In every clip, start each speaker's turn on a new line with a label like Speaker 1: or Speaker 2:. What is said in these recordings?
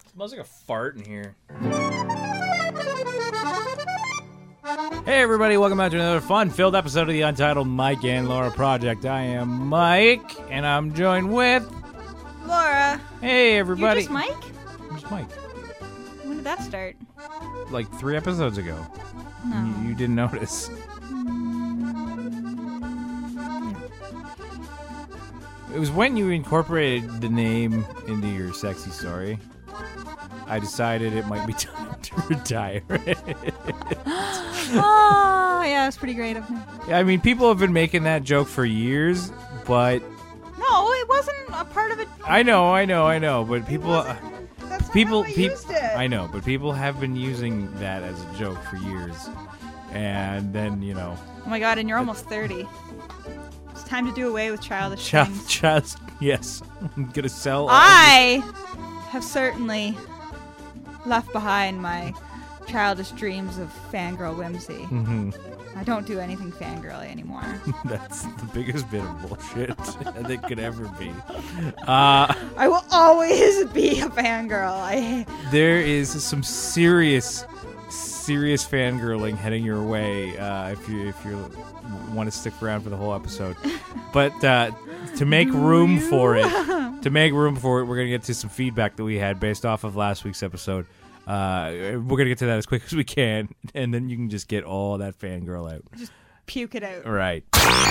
Speaker 1: Smells like a fart in here. Hey everybody, welcome back to another fun-filled episode of the Untitled Mike and Laura Project. I am Mike, and I'm joined with...
Speaker 2: Laura.
Speaker 1: Hey everybody.
Speaker 2: You're just Mike?
Speaker 1: I'm just Mike.
Speaker 2: When did that start?
Speaker 1: Like 3 episodes ago.
Speaker 2: No.
Speaker 1: You didn't notice. It was when you incorporated the name into your sexy story. I decided it might be time to retire it.
Speaker 2: Oh, yeah, it's pretty great of me.
Speaker 1: I mean, people have been making that joke for years, but...
Speaker 2: No, it wasn't a part of it.
Speaker 1: I know, but people...
Speaker 2: That's not
Speaker 1: people,
Speaker 2: how I used it.
Speaker 1: I know, but people have been using that as a joke for years. And then, you know...
Speaker 2: Oh my god, and you're almost 30. It's time to do away with childish things.
Speaker 1: Yes. I'm going to sell...
Speaker 2: I have certainly left behind my childish dreams of fangirl whimsy.
Speaker 1: Mm-hmm.
Speaker 2: I don't do anything fangirly anymore.
Speaker 1: That's the biggest bit of bullshit that could ever be.
Speaker 2: I will always be a fangirl.
Speaker 1: There is some serious fangirling heading your way if you want to stick around for the whole episode. But to make room for it, we're going to get to some feedback that we had based off of last week's episode. We're going to get to that as quick as we can, and then you can just get all that fangirl out.
Speaker 2: Just puke it out.
Speaker 1: Right.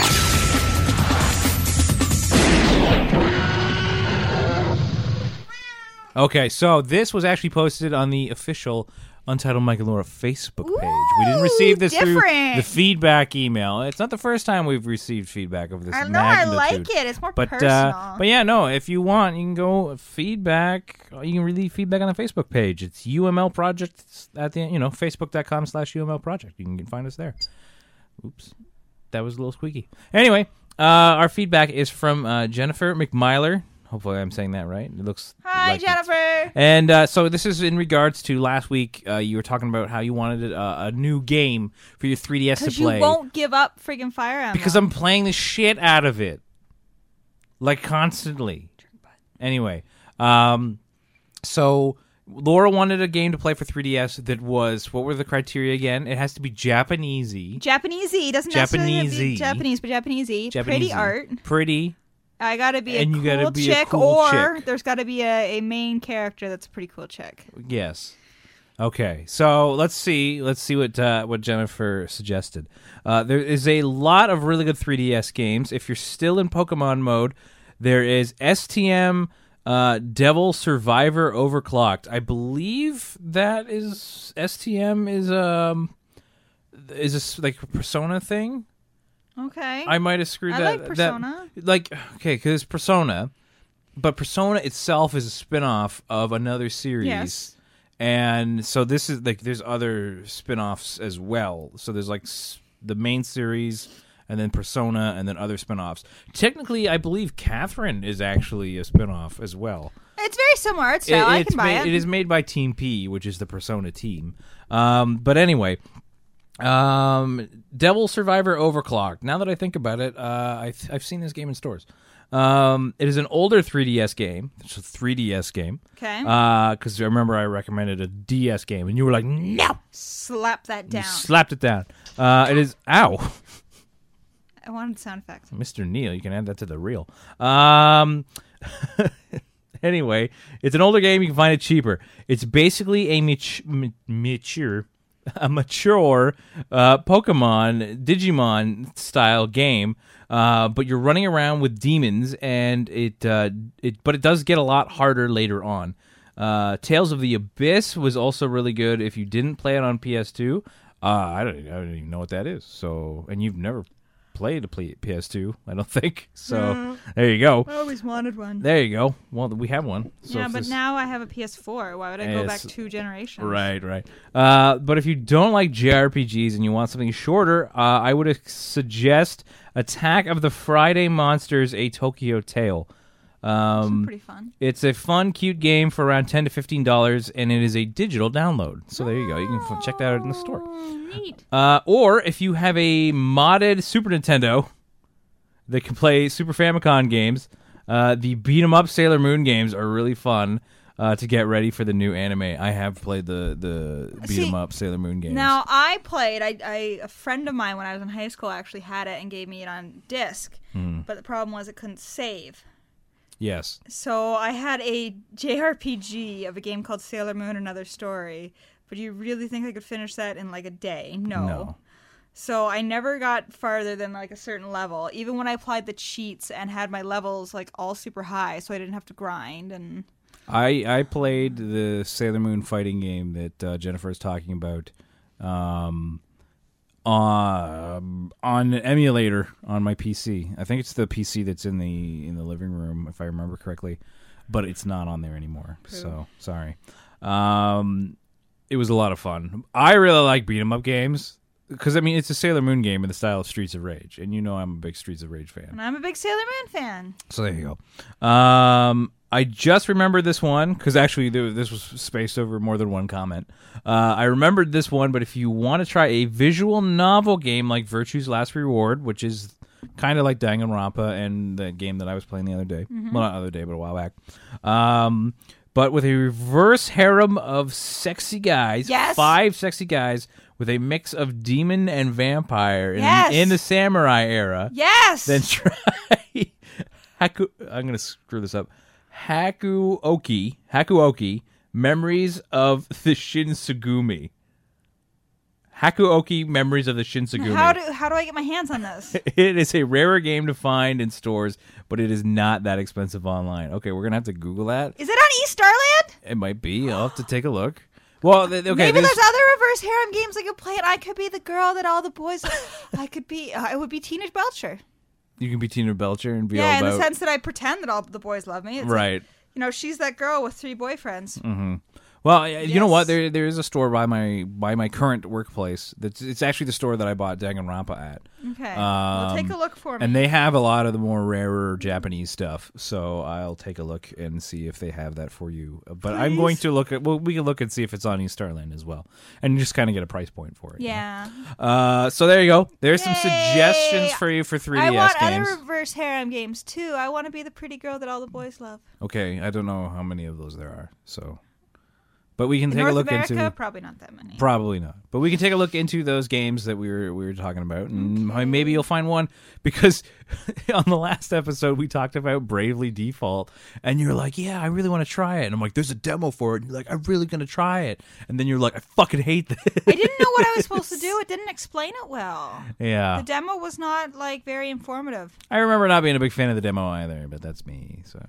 Speaker 1: Okay, so this was actually posted on the official Untitled Mike and Laura Facebook page. We didn't receive this through the feedback email. It's not the first time we've received feedback of this magnitude.
Speaker 2: I like it. It's more personal.
Speaker 1: But yeah, no, if you want, you can go feedback. You can leave feedback on the Facebook page. It's UML Project at the, facebook.com/UML Project. You can find us there. Oops. That was a little squeaky. Anyway, our feedback is from Jennifer McMyler. Hopefully I'm saying that right. It looks
Speaker 2: Hi,
Speaker 1: like
Speaker 2: Jennifer.
Speaker 1: And so this is in regards to last week. You were talking about how you wanted a new game for your 3DS to play.
Speaker 2: Because you won't give up friggin' Fire Emblem.
Speaker 1: Because I'm playing the shit out of it. Like, constantly. Anyway. So Laura wanted a game to play for 3DS that was, what were the criteria again? It has to be Japanesey.
Speaker 2: Japanesey. Doesn't necessarily have to be Japanese, but Japanesey. Pretty art.
Speaker 1: Pretty.
Speaker 2: I gotta be
Speaker 1: and
Speaker 2: a
Speaker 1: you
Speaker 2: cool
Speaker 1: gotta be
Speaker 2: chick,
Speaker 1: a cool
Speaker 2: or
Speaker 1: chick.
Speaker 2: There's gotta be a main character that's a pretty cool chick.
Speaker 1: Yes. Okay, so let's see what Jennifer suggested. There is a lot of really good 3DS games. If you're still in Pokemon mode, there is STM Devil Survivor Overclocked. I believe that is STM is a like a Persona thing.
Speaker 2: Okay.
Speaker 1: I might have screwed that.
Speaker 2: I like Persona.
Speaker 1: Because Persona, but Persona itself is a spin-off of another series.
Speaker 2: Yes.
Speaker 1: And so this is, like, there's other spin-offs as well. So there's, like, the main series, and then Persona, and then other spin-offs. Technically, I believe Catherine is actually a spin-off as well.
Speaker 2: It's very similar art style. I can buy it.
Speaker 1: It is made by Team P, which is the Persona team. But anyway... Devil Survivor Overclocked. Now that I think about it, I've seen this game in stores. It is an older 3DS game. It's a 3DS game.
Speaker 2: Okay.
Speaker 1: Because I remember I recommended a DS game, and you were like, no!
Speaker 2: Slap that down.
Speaker 1: You slapped it down. It is... Ow!
Speaker 2: I wanted sound effects.
Speaker 1: Mr. Neil, you can add that to the reel. Anyway, it's an older game. You can find it cheaper. It's basically a mature Pokemon, Digimon style game, but you're running around with demons, and but it does get a lot harder later on. Tales of the Abyss was also really good. If you didn't play it on PS2, I don't even know what that is. So, and you've never played a PS2, I don't think. So there you go.
Speaker 2: I always wanted one.
Speaker 1: There you go. Well, we have one. So
Speaker 2: yeah, but now I have a PS4. Why would I go back 2 generations?
Speaker 1: Right. But if you don't like JRPGs and you want something shorter, I would suggest Attack of the Friday Monsters: A Tokyo Tale.
Speaker 2: Pretty fun.
Speaker 1: It's a fun, cute game for around $10 to $15, and it is a digital download. So there you go. You can check that out in the store.
Speaker 2: Neat.
Speaker 1: Or if you have a modded Super Nintendo that can play Super Famicom games, the beat 'em up Sailor Moon games are really fun. to get ready for the new anime. I have played the beat 'em up Sailor Moon games.
Speaker 2: Now, I played, a friend of mine when I was in high school actually had it and gave me it on disc, but the problem was it couldn't save.
Speaker 1: Yes.
Speaker 2: So I had a JRPG of a game called Sailor Moon Another Story, but you really think I could finish that in like a day? No. So I never got farther than like a certain level, even when I applied the cheats and had my levels like all super high, so I didn't have to grind. And
Speaker 1: I played the Sailor Moon fighting game that Jennifer is talking about on an emulator on my PC. I think it's the PC that's in the living room, if I remember correctly, but it's not on there anymore. So sorry. It was a lot of fun. I really like beat 'em up games. Because, I mean, it's a Sailor Moon game in the style of Streets of Rage. And you know I'm a big Streets of Rage fan.
Speaker 2: And I'm a big Sailor Moon fan.
Speaker 1: So there you go. I just remembered this one, because actually this was spaced over more than one comment. I remembered this one, but if you want to try a visual novel game like Virtue's Last Reward, which is kind of like Danganronpa and the game that I was playing the other day. Mm-hmm. Well, not the other day, but a while back. But with a reverse harem of sexy guys.
Speaker 2: Yes.
Speaker 1: 5 sexy guys with a mix of demon and vampire in the samurai era.
Speaker 2: Yes.
Speaker 1: Then try I'm going to screw this up. Hakuoki, Memories of the Shinsugumi. Hakuoki, Memories of the Shinsugumi.
Speaker 2: How do I get my hands on this?
Speaker 1: It is a rarer game to find in stores, but it is not that expensive online. Okay, we're going to have to Google that.
Speaker 2: Is it on East Starland?
Speaker 1: It might be. I'll have to take a look. Well, okay.
Speaker 2: Maybe there's other reverse harem games I could play, and I could be the girl that all the boys. I would be Teenage Belcher.
Speaker 1: You can be Tina Belcher and be all about...
Speaker 2: in the sense that I pretend that all the boys love me. It's
Speaker 1: right.
Speaker 2: Like, she's that girl with 3 boyfriends.
Speaker 1: Mm-hmm. Well, you know what? There is a store by my current workplace. It's actually the store that I bought Danganronpa at.
Speaker 2: Okay, well, take a look for me.
Speaker 1: And they have a lot of the more rarer Japanese stuff. So I'll take a look and see if they have that for you. But I'm going to look at. Well, we can look and see if it's on East Starland as well, and just kind of get a price point for it.
Speaker 2: Yeah.
Speaker 1: You know? So there you go. There's some suggestions for you for 3DS games.
Speaker 2: I want other reverse harem games too. I want to be the pretty girl that all the boys love.
Speaker 1: Okay, I don't know how many of those there are. So. But we can take
Speaker 2: North
Speaker 1: a look
Speaker 2: America,
Speaker 1: into
Speaker 2: probably not that many.
Speaker 1: Probably not. But we can take a look into those games that we were talking about, and maybe you'll find one, because on the last episode we talked about Bravely Default, and you're like, "Yeah, I really want to try it." And I'm like, "There's a demo for it." And you're like, "I'm really gonna try it." And then you're like, "I fucking hate this."
Speaker 2: I didn't know what I was supposed to do. It didn't explain it well.
Speaker 1: Yeah.
Speaker 2: The demo was not like very informative.
Speaker 1: I remember not being a big fan of the demo either, but that's me. So.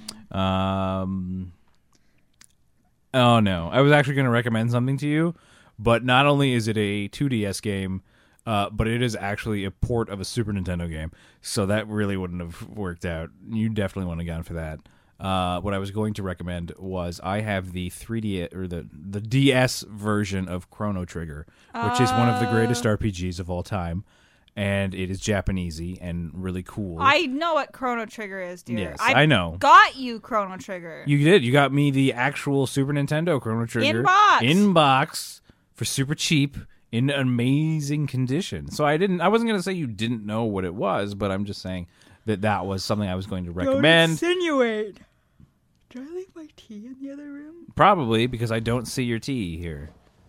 Speaker 1: Oh, no. I was actually going to recommend something to you, but not only is it a 2DS game, but it is actually a port of a Super Nintendo game, so that really wouldn't have worked out. You definitely wouldn't have gone for that. What I was going to recommend was I have the 3D or the DS version of Chrono Trigger, which is one of the greatest RPGs of all time. And it is Japanesey and really cool.
Speaker 2: I know what Chrono Trigger is, dear.
Speaker 1: Yes, I know.
Speaker 2: Got you Chrono Trigger.
Speaker 1: You did. You got me the actual Super Nintendo Chrono Trigger.
Speaker 2: In
Speaker 1: box for super cheap in amazing condition. So I wasn't going to say you didn't know what it was, but I'm just saying that was something I was going to recommend.
Speaker 2: Don't insinuate. Did I leave my tea in the other room?
Speaker 1: Probably, because I don't see your tea here.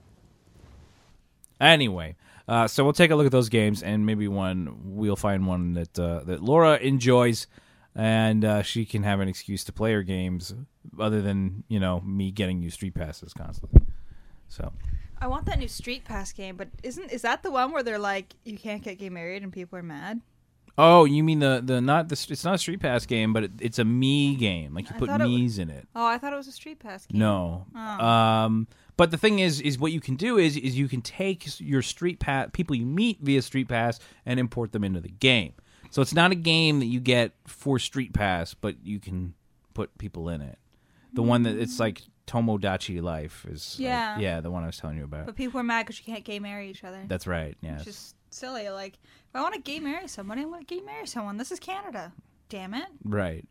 Speaker 1: Anyway. So we'll take a look at those games, and maybe we'll find one that Laura enjoys, and she can have an excuse to play her games, other than me getting you Street Passes constantly. So
Speaker 2: I want that new Street Pass game, but is that the one where they're like, you can't get gay married and people are mad?
Speaker 1: Oh, you mean it's not a Street Pass game, but it's a Mii game. Like you put Mii's in it.
Speaker 2: Oh, I thought it was a Street Pass game.
Speaker 1: No.
Speaker 2: Oh.
Speaker 1: But the thing is what you can do is you can take your Street Pass, people you meet via Street Pass, and import them into the game. So it's not a game that you get for Street Pass, but you can put people in it. The one that it's like Tomodachi Life is the one I was telling you about.
Speaker 2: But people are mad because you can't gay marry each other.
Speaker 1: That's right. Yes.
Speaker 2: Which is silly. Like, if I want to gay marry somebody, I want to gay marry someone. This is Canada. Damn it.
Speaker 1: Right.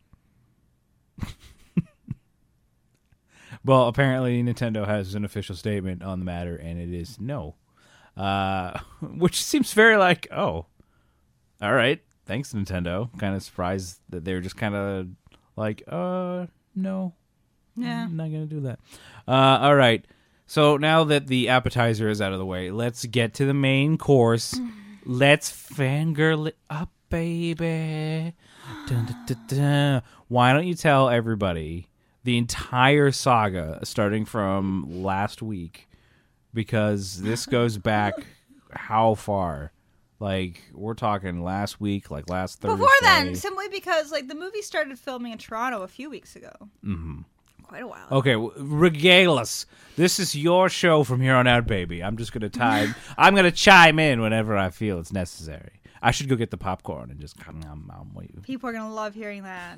Speaker 1: Well, apparently Nintendo has an official statement on the matter, and it is no. Which seems very like, oh, all right, thanks, Nintendo. Kind of surprised that they were just kind of like, no.
Speaker 2: Yeah.
Speaker 1: I'm not going to do that. All right. So now that the appetizer is out of the way, let's get to the main course. Let's fangirl it up, baby. Dun, dun, dun, dun. Why don't you tell everybody the entire saga starting from last week? Because this goes back how far? Like, we're talking last week, like last Thursday.
Speaker 2: Before then, simply because like the movie started filming in Toronto a few weeks ago.
Speaker 1: Mm-hmm.
Speaker 2: Quite a while.
Speaker 1: Okay, regale us. This is your show from here on out, baby. I'm just gonna I'm gonna chime in whenever I feel it's necessary. I should go get the popcorn and just wait.
Speaker 2: People are gonna love hearing that.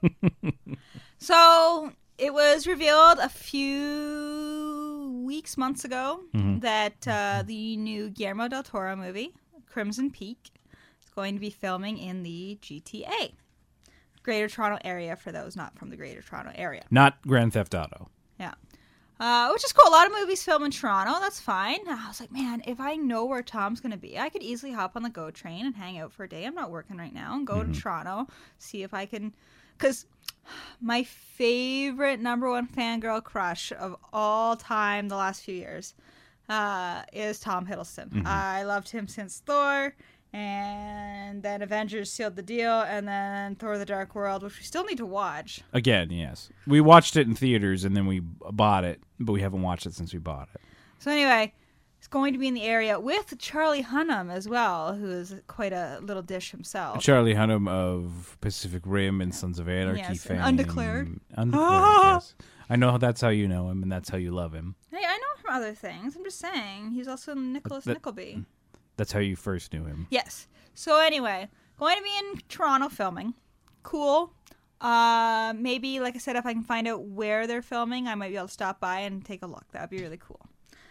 Speaker 2: So it was revealed a few months ago, that the new Guillermo del Toro movie, Crimson Peak, is going to be filming in the GTA. Greater Toronto Area, for those not from the Greater Toronto Area.
Speaker 1: Not Grand Theft Auto.
Speaker 2: Yeah. Which is cool. A lot of movies film in Toronto. That's fine. I was like, man, if I know where Tom's going to be, I could easily hop on the GO train and hang out for a day. I'm not working right now. And go to Toronto, see if I can... Because my favorite number one fangirl crush of all time the last few years is Tom Hiddleston. I loved him since Thor, and then Avengers sealed the deal, and then Thor: The Dark World, which we still need to watch.
Speaker 1: Again, yes. We watched it in theaters, and then we bought it, but we haven't watched it since we bought it.
Speaker 2: So anyway, it's going to be in the area with Charlie Hunnam as well, who is quite a little dish himself.
Speaker 1: Charlie Hunnam of Pacific Rim and Sons of Anarchy
Speaker 2: Yes,
Speaker 1: fame.
Speaker 2: Undeclared.
Speaker 1: Yes. I know that's how you know him, and that's how you love him.
Speaker 2: Hey, I know him from other things. I'm just saying. He's also Nicholas Nickleby.
Speaker 1: That's how you first knew him.
Speaker 2: Yes. So anyway, going to be in Toronto filming. Cool. Maybe, like I said, if I can find out where they're filming, I might be able to stop by and take a look. That'd be really cool.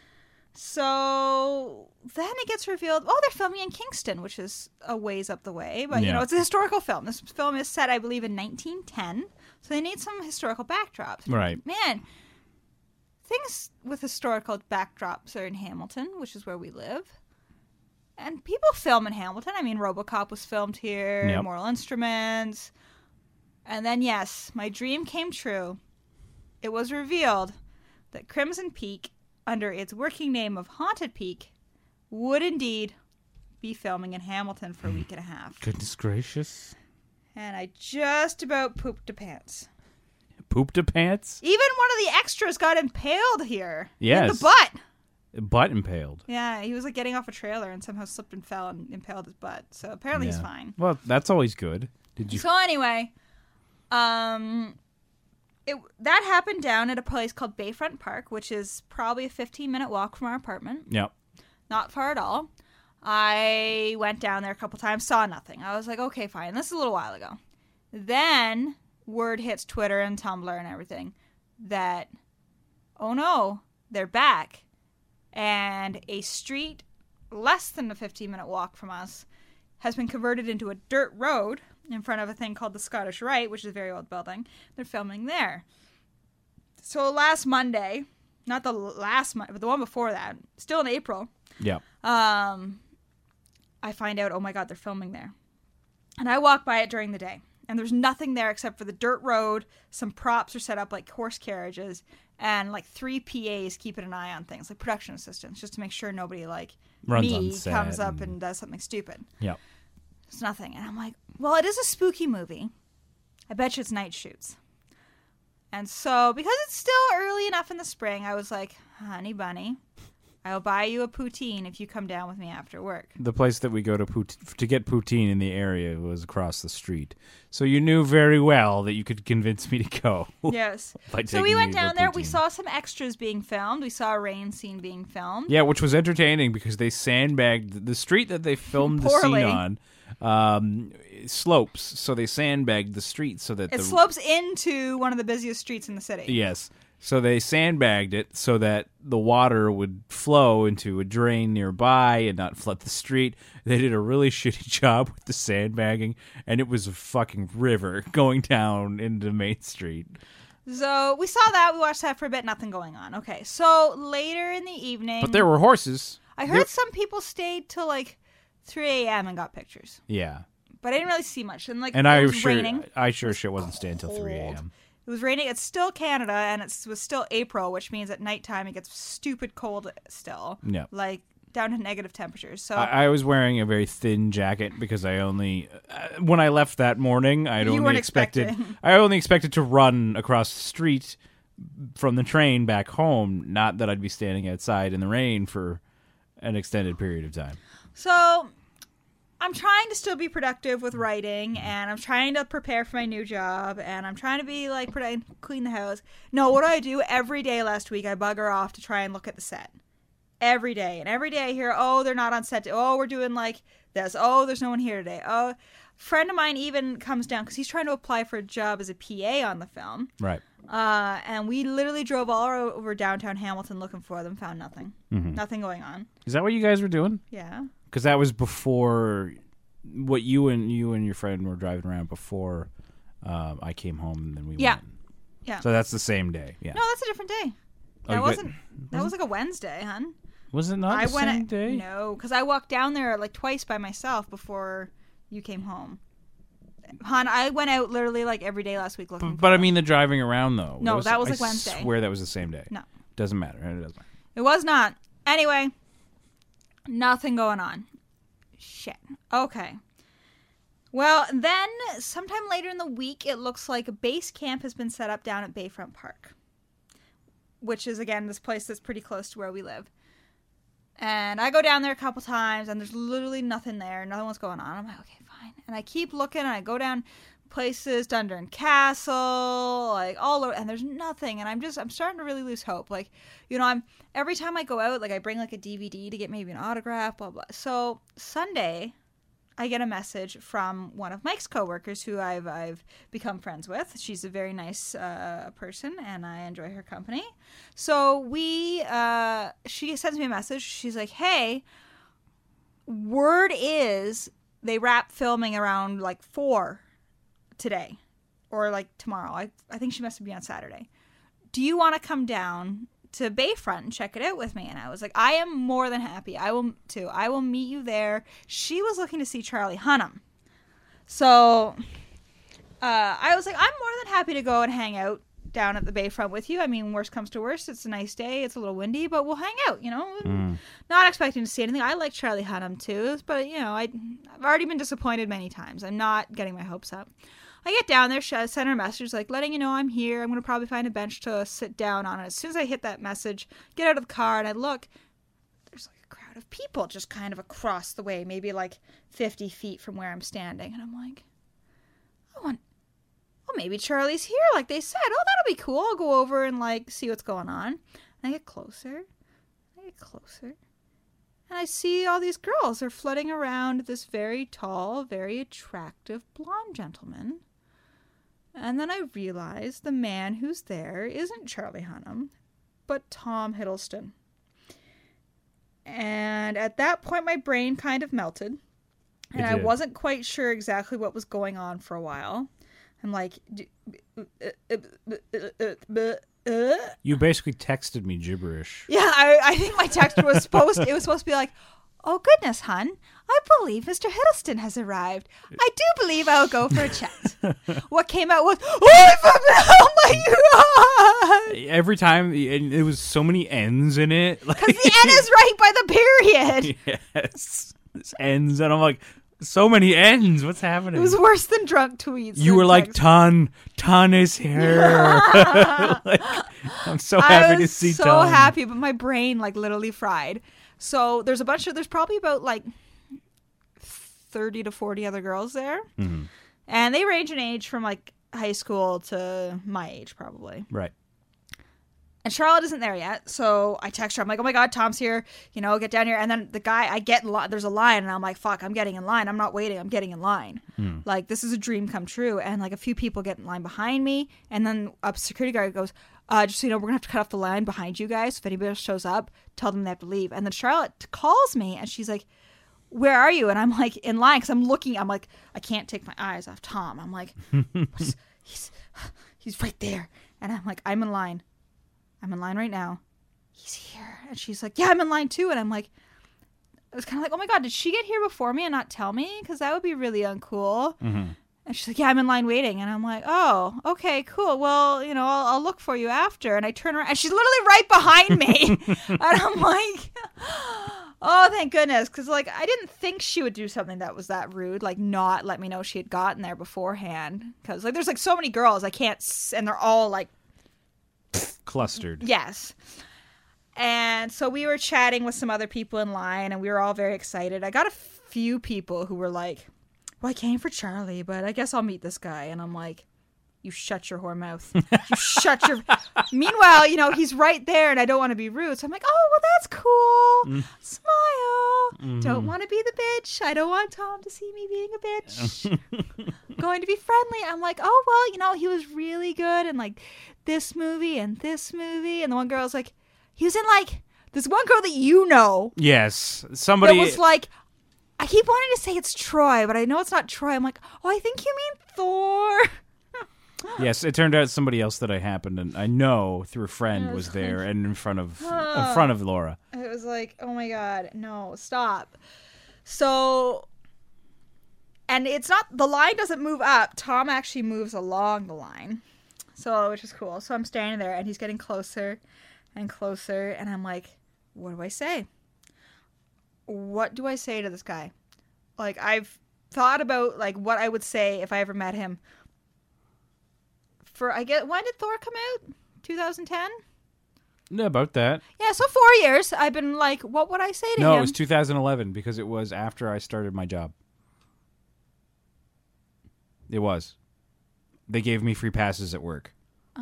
Speaker 2: So then it gets revealed, they're filming in Kingston, which is a ways up the way. But, you know, it's a historical film. This film is set, I believe, in 1910. So they need some historical backdrops.
Speaker 1: Right.
Speaker 2: Man, things with historical backdrops are in Hamilton, which is where we live. And people film in Hamilton. I mean, RoboCop was filmed here,
Speaker 1: Yep.
Speaker 2: Mortal Instruments. And then, yes, my dream came true. It was revealed that Crimson Peak, under its working name of Haunted Peak, would indeed be filming in Hamilton for a week and a half.
Speaker 1: Goodness gracious.
Speaker 2: And I just about pooped a pants.
Speaker 1: Pooped a pants?
Speaker 2: Even one of the extras got impaled here.
Speaker 1: Yes.
Speaker 2: In the butt.
Speaker 1: Butt impaled.
Speaker 2: Yeah, he was like getting off a trailer and somehow slipped and fell and impaled his butt. So apparently he's fine.
Speaker 1: Well, that's always good. Did you?
Speaker 2: So anyway, that happened down at a place called Bayfront Park, which is probably a 15-minute walk from our apartment.
Speaker 1: Yep.
Speaker 2: Not far at all. I went down there a couple times, saw nothing. I was like, okay, fine. This is a little while ago. Then word hits Twitter and Tumblr and everything that, oh no, they're back. And a street less than a 15-minute walk from us has been converted into a dirt road in front of a thing called the Scottish Rite, which is a very old building. They're filming there. So last Monday, not the last Monday, but the one before that, still in April,
Speaker 1: Yep.
Speaker 2: I find out, oh my God, they're filming there. And I walk by it during the day. And there's nothing there except for the dirt road. Some props are set up like horse carriages. And like 3 PAs keeping an eye on things, like production assistants, just to make sure nobody like
Speaker 1: Runs on
Speaker 2: me
Speaker 1: set
Speaker 2: comes up and does something stupid.
Speaker 1: Yep.
Speaker 2: It's nothing. And I'm like, well, it is a spooky movie. I bet you it's night shoots. And so, because it's still early enough in the spring, I was like, honey bunny, I'll buy you a poutine if you come down with me after work.
Speaker 1: The place that we go to get poutine in the area was across the street. So you knew very well that you could convince me to go.
Speaker 2: Yes. So we went down there. We saw some extras being filmed. We saw a rain scene being filmed.
Speaker 1: Yeah, which was entertaining because they sandbagged the street that they filmed the scene on. Slopes, so they sandbagged the street so that
Speaker 2: it slopes into one of the busiest streets in the city.
Speaker 1: Yes. So they sandbagged it so that the water would flow into a drain nearby and not flood the street. They did a really shitty job with the sandbagging, and it was a fucking river going down into Main Street.
Speaker 2: So we saw that. We watched that for a bit. Nothing going on. Okay. So later in the evening.
Speaker 1: But there were horses.
Speaker 2: I heard some people stayed till like 3 a.m. and got pictures.
Speaker 1: Yeah.
Speaker 2: But I didn't really see much. And
Speaker 1: I
Speaker 2: it was raining.
Speaker 1: I sure shit wasn't staying until 3 a.m.
Speaker 2: It was raining. It's still Canada, and it was still April, which means at nighttime it gets stupid cold still.
Speaker 3: Yeah.
Speaker 2: Like down to negative temperatures. So
Speaker 3: I was wearing a very thin jacket because I only, when I left that morning, I only expected to run across the street from the train back home, not that I'd be standing outside in the rain for an extended period of time.
Speaker 2: So I'm trying to still be productive with writing, and I'm trying to prepare for my new job, and I'm trying to be like clean the house. No, what do? Every day last week I bugger off to try and look at the set. Every day. And every day I hear, oh, they're not on set. Oh, we're doing like this. Oh, there's no one here today. Oh, a friend of mine even comes down because he's trying to apply for a job as a PA on the film.
Speaker 3: Right.
Speaker 2: And we literally drove all over downtown Hamilton looking for them, found nothing. Mm-hmm. Nothing going on.
Speaker 3: Is that what you guys were doing?
Speaker 2: Yeah.
Speaker 3: Because that was before what you and your friend were driving around before I came home and then we went.
Speaker 2: Yeah.
Speaker 3: So that's the same day. Yeah.
Speaker 2: No, that's a different day. That was like a Wednesday, hun.
Speaker 3: Was it not the same day?
Speaker 2: No, because I walked down there like twice by myself before you came home. Hon, I went out literally like every day last week looking.
Speaker 3: But I mean the driving around though.
Speaker 2: No, that was like Wednesday.
Speaker 3: I swear that was the same day.
Speaker 2: No,
Speaker 3: doesn't matter. It doesn't matter.
Speaker 2: It was not. Anyway, nothing going on. Shit. Okay. Well, then sometime later in the week, it looks like a base camp has been set up down at Bayfront Park, which is again this place that's pretty close to where we live. And I go down there a couple times, and there's literally nothing there. Nothing was going on. I'm like, okay, fine. And I keep looking, and I go down places, Dundurn Castle, like all over, and there's nothing. And I'm starting to really lose hope. Like, you know, every time I go out, like I bring like a DVD to get maybe an autograph, blah, blah. So Sunday, I get a message from one of Mike's coworkers who I've become friends with. She's a very nice person, and I enjoy her company. So she sends me a message. She's like, hey, word is they wrap filming around like 4 today or like tomorrow. I think she must be on Saturday. Do you want to come down to Bayfront and check it out with me? And I was like, I am more than happy. I will too. I will meet you there. She was looking to see Charlie Hunnam. So I was like, I'm more than happy to go and hang out down at the Bayfront with you. I mean, worst comes to worst, it's a nice day. It's a little windy, but we'll hang out, you know. Not expecting to see anything. I like Charlie Hunnam too, but you know, I've already been disappointed many times. I'm not getting my hopes up. I get down there, send her a message, like, letting you know I'm here. I'm going to probably find a bench to sit down on. And as soon as I hit that message, get out of the car, and I look, there's like a crowd of people just kind of across the way, maybe like 50 feet from where I'm standing. And I'm like, oh, maybe Charlie's here, like they said. Oh, that'll be cool. I'll go over and, like, see what's going on. And I get closer. And I see all these girls. They're flooding around this very tall, very attractive blonde gentleman. And then I realize the man who's there isn't Charlie Hunnam, but Tom Hiddleston. And at that point, my brain kind of melted. And I wasn't quite sure exactly what was going on for a while. I'm like...
Speaker 3: You basically texted me gibberish.
Speaker 2: Yeah, I think my text was supposed to be like, oh, goodness, hun, I believe Mr. Hiddleston has arrived. I do believe I'll go for a chat. What came out was, oh my God!
Speaker 3: Every time, it was so many N's in it.
Speaker 2: Because the N is right by the period.
Speaker 3: Yes. It's N's, and I'm like, so many N's. What's happening?
Speaker 2: It was worse than drunk tweets.
Speaker 3: You were like, Ton is here. Like, I'm so happy to see Ton.
Speaker 2: I was so happy, but my brain, like, literally fried. So there's probably about like 30 to 40 other girls there. Mm-hmm. And they range in age from like high school to my age probably.
Speaker 3: Right.
Speaker 2: And Charlotte isn't there yet. So I text her. I'm like, oh my God, Tom's here. You know, get down here. And then the guy, there's a line. And I'm like, fuck, I'm getting in line. I'm not waiting. I'm getting in line. Like, this is a dream come true. And like a few people get in line behind me. And then a security guard goes, just so you know, we're going to have to cut off the line behind you guys. If anybody else shows up, tell them they have to leave. And then Charlotte calls me and she's like, where are you? And I'm like, in line, because I'm like, I can't take my eyes off Tom. I'm like, he's right there. And I'm like, I'm in line. I'm in line right now. He's here. And she's like, yeah, I'm in line too. And I'm like, I was kind of like, oh my God, did she get here before me and not tell me? Because that would be really uncool. Mm-hmm. And she's like, yeah, I'm in line waiting. And I'm like, oh, okay, cool. Well, I'll look for you after. And I turn around and she's literally right behind me. And I'm like, oh, thank goodness. Because, like, I didn't think she would do something that was that rude. Like, not let me know she had gotten there beforehand. Because, like, there's, like, so many girls I can't, and they're all, like,
Speaker 3: clustered.
Speaker 2: Yes. And so we were chatting with some other people in line, and we were all very excited. I got a few people who were like, well, I came for Charlie, but I guess I'll meet this guy. And I'm like, you shut your whore mouth. You shut your... Meanwhile, he's right there, and I don't want to be rude. So I'm like, oh, well, that's cool. Smile. Don't want to be the bitch. I don't want Tom to see me being a bitch. Going to be friendly. I'm like, oh, well, he was really good in, like, this movie and this movie. And the one girl's like, he was in, like, this one girl that you know.
Speaker 3: Yes. Somebody...
Speaker 2: That was like... I keep wanting to say it's Troy, but I know it's not Troy. I'm like, oh, I think you mean Thor.
Speaker 3: Yes, it turned out somebody else that I know through a friend was there and in front of Laura.
Speaker 2: It was like, oh my God, no, stop. So, and it's not, the line doesn't move up. Tom actually moves along the line. So, which is cool. So I'm standing there and he's getting closer and closer. And I'm like, what do I say? What do I say to this guy? Like, I've thought about, like, what I would say if I ever met him. When did Thor come out? 2010?
Speaker 3: No, about that.
Speaker 2: Yeah, so 4 years. I've been like, what would I say to him?
Speaker 3: No, it was 2011 because it was after I started my job. It was. They gave me free passes at work.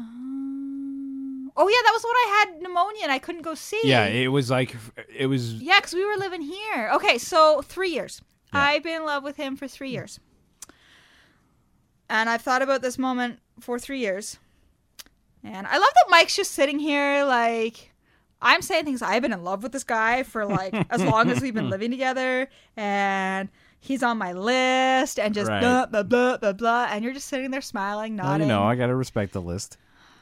Speaker 2: Oh, yeah, that was when I had pneumonia and I couldn't go see.
Speaker 3: Yeah, it was. Yeah,
Speaker 2: because we were living here. Okay, so 3 years. Yeah. I've been in love with him for 3 years. And I've thought about this moment for 3 years. And I love that Mike's just sitting here, like, I'm saying things. I've been in love with this guy for, like, as long as we've been living together. And he's on my list and just blah, blah, blah, blah, blah. And you're just sitting there smiling, nodding.
Speaker 3: Well, I got to respect the list.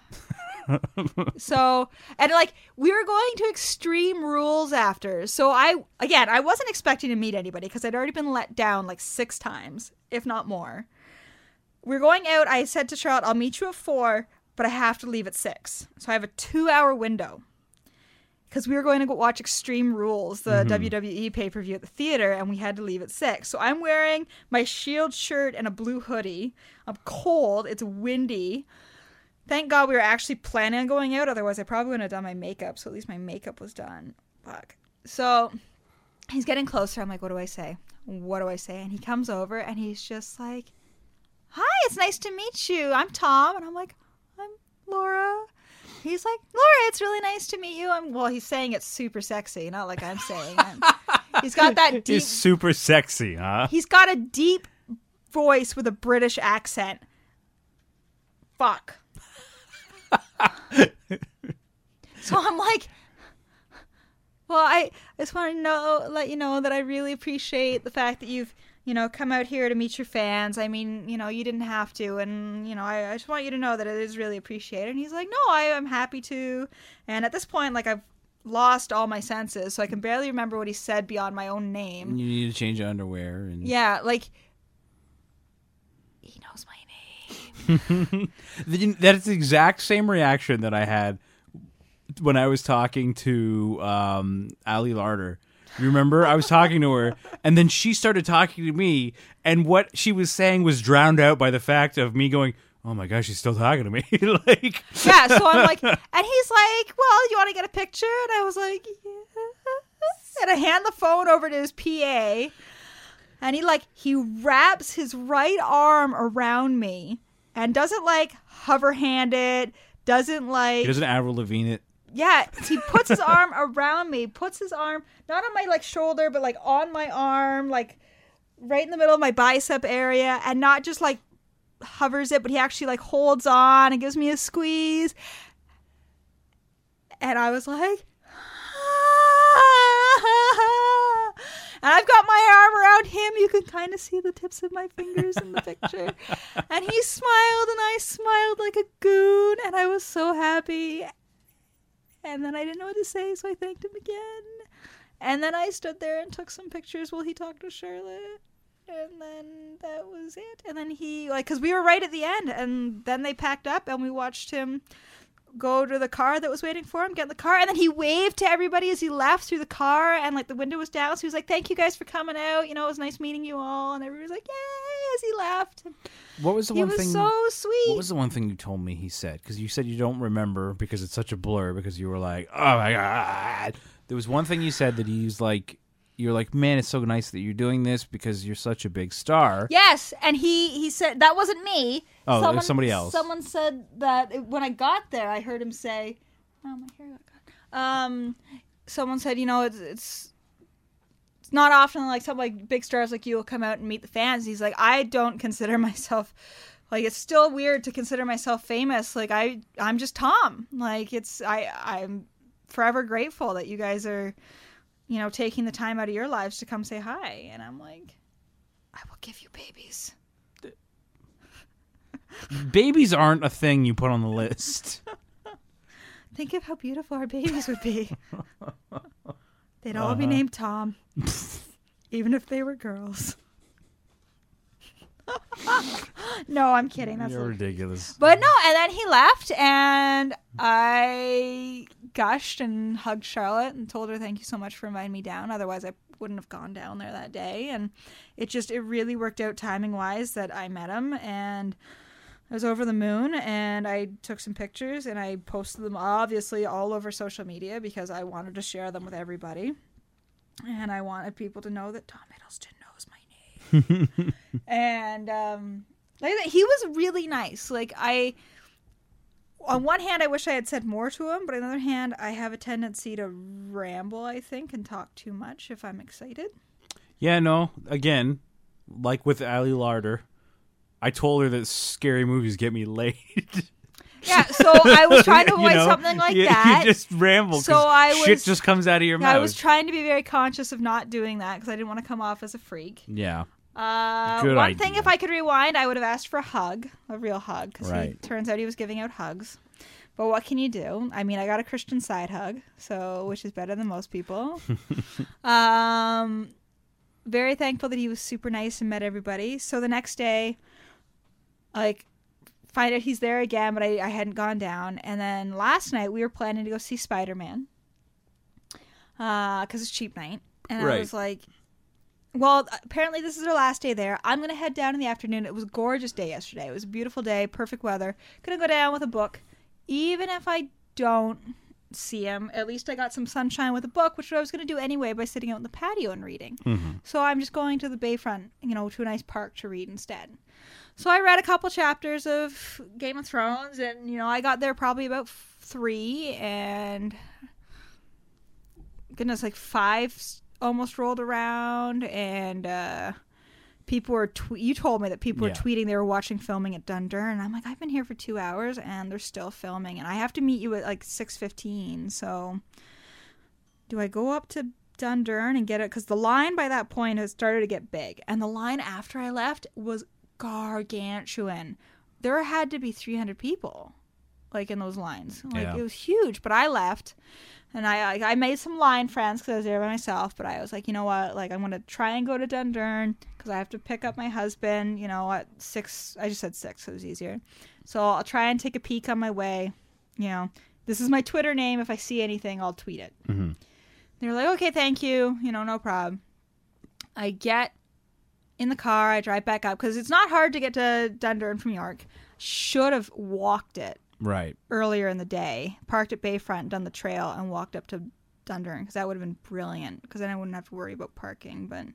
Speaker 2: So, and like, we were going to Extreme Rules after. So I wasn't expecting to meet anybody because I'd already been let down like 6 times, if not more. We're going out. I said to Charlotte, I'll meet you at 4, but I have to leave at 6. So I have a 2-hour window because we were going to go watch Extreme Rules, the WWE pay-per-view at the theater, and we had to leave at 6. So I'm wearing my Shield shirt and a blue hoodie. I'm cold. It's windy. Thank God we were actually planning on going out. Otherwise, I probably wouldn't have done my makeup. So at least my makeup was done. Fuck. So he's getting closer. I'm like, what do I say? What do I say? And he comes over and he's just like, hi, it's nice to meet you. I'm Tom. And I'm like, I'm Laura. He's like, Laura, it's really nice to meet you. He's saying it's super sexy. Not like I'm saying it. He's got that deep...
Speaker 3: He's super sexy, huh?
Speaker 2: He's got a deep voice with a British accent. Fuck. So I'm like, well, I just want to let you know that I really appreciate the fact that you've, come out here to meet your fans. I mean, you didn't have to. And, I just want you to know that it is really appreciated. And he's like, no, I'm happy to. And at this point, like, I've lost all my senses. So I can barely remember what he said beyond my own name.
Speaker 3: You need to change your underwear. And...
Speaker 2: Yeah, like, he knows my name.
Speaker 3: That's the exact same reaction that I had when I was talking to Ali Larder. You remember? I was talking to her, and then she started talking to me, and what she was saying was drowned out by the fact of me going, oh my gosh, she's still talking to me. Like,
Speaker 2: yeah, so I'm like, and he's like, well, you want to get a picture? And I was like, yeah. And I hand the phone over to his PA, and he wraps his right arm around me and doesn't hover hand it, doesn't
Speaker 3: He doesn't Avril Lavigne it.
Speaker 2: Yeah, he puts his arm around me, puts his arm not on my shoulder, but on my arm, right in the middle of my bicep area, and not just hovers it, but he actually holds on and gives me a squeeze. And I was like, ah. And I've got my arm around him. You can kind of see the tips of my fingers in the picture. And he smiled, and I smiled like a goon, and I was so happy. And then I didn't know what to say, so I thanked him again. And then I stood there and took some pictures while he talked to Charlotte. And then that was it. And then he, like, because we were right at the end. And then they packed up and we watched him go to the car that was waiting for him, get in the car. And then he waved to everybody as he left through the car. And, like, the window was down. So he was like, thank you guys for coming out. You know, it was nice meeting you all. And everybody was like, yay, as he left.
Speaker 3: What was the one thing?
Speaker 2: He was so sweet.
Speaker 3: What was the one thing you told me he said? Because you said you don't remember because it's such a blur because you were like, oh, my God. There was one thing you said that he was like, you're like, man, it's so nice that you're doing this because you're such a big star.
Speaker 2: Yes, and he said, that wasn't me.
Speaker 3: Oh, it was somebody else.
Speaker 2: Someone said that when I got there, I heard him say, oh, my hair got caught. Someone said, you know, it's not often like some like big stars like you will come out and meet the fans. He's like, I don't consider myself, like, it's still weird to consider myself famous. Like, I'm just Tom. Like, I'm forever grateful that you guys are, you know, taking the time out of your lives to come say hi. And I'm like, I will give you babies.
Speaker 3: Babies aren't a thing you put on the list.
Speaker 2: Think of how beautiful our babies would be. They'd all be named Tom. Even if they were girls. No, I'm kidding. That's
Speaker 3: You're ridiculous.
Speaker 2: But no, and then he left, and I gushed and hugged Charlotte and told her thank you so much for inviting me down. Otherwise, I wouldn't have gone down there that day. And it really worked out timing-wise that I met him, and I was over the moon, and I took some pictures, and I posted them obviously all over social media because I wanted to share them with everybody. And I wanted people to know that Tom Hiddleston knows my name. And like he was really nice. Like, on one hand, I wish I had said more to him, but on the other hand, I have a tendency to ramble, I think, and talk too much if I'm excited.
Speaker 3: Yeah, no, again, like with Ali Larder, I told her that scary movies get me laid.
Speaker 2: Yeah, so I was trying to avoid something like that.
Speaker 3: You just ramble,
Speaker 2: so
Speaker 3: shit just comes out of your mouth.
Speaker 2: I was trying to be very conscious of not doing that because I didn't want to come off as a freak.
Speaker 3: Yeah.
Speaker 2: Good idea. Thing, if I could rewind, I would have asked for a hug, a real hug, because
Speaker 3: right.
Speaker 2: Turns out he was giving out hugs. But what can you do? I mean, I got a Christian side hug, which is better than most people. Very thankful that he was super nice and met everybody. So the next day, like, find out he's there again, but I hadn't gone down. And then last night, we were planning to go see Spider-Man because it's cheap night. And I was like, well, apparently this is our last day there. I'm going to head down in the afternoon. It was a gorgeous day yesterday. It was a beautiful day, perfect weather. Going to go down with a book. Even if I don't see him, at least I got some sunshine with a book, which I was going to do anyway by sitting out in the patio and reading. Mm-hmm. So I'm just going to the bayfront, to a nice park to read instead. So I read a couple chapters of Game of Thrones, and, I got there probably about 3, and goodness, like 5 almost rolled around, and people were you told me that people were tweeting they were watching filming at Dundurn, and I'm like, I've been here for 2 hours and they're still filming, and I have to meet you at like 6:15. So do I go up to Dundurn and get it? Because the line by that point has started to get big, and the line after I left was gargantuan. There had to be 300 people like in those lines. Like it was huge. But I left. And I made some line friends because I was there by myself. But I was like, you know what? Like, I'm going to try and go to Dundurn because I have to pick up my husband, at 6. I just said 6 so it was easier. So I'll try and take a peek on my way. This is my Twitter name. If I see anything, I'll tweet it. Mm-hmm. They're like, okay, thank you. No problem. I get in the car. I drive back up because it's not hard to get to Dundurn from York. Should have walked it.
Speaker 3: Right.
Speaker 2: Earlier in the day, parked at Bayfront, done the trail, and walked up to Dundurn because that would have been brilliant because then I wouldn't have to worry about parking. But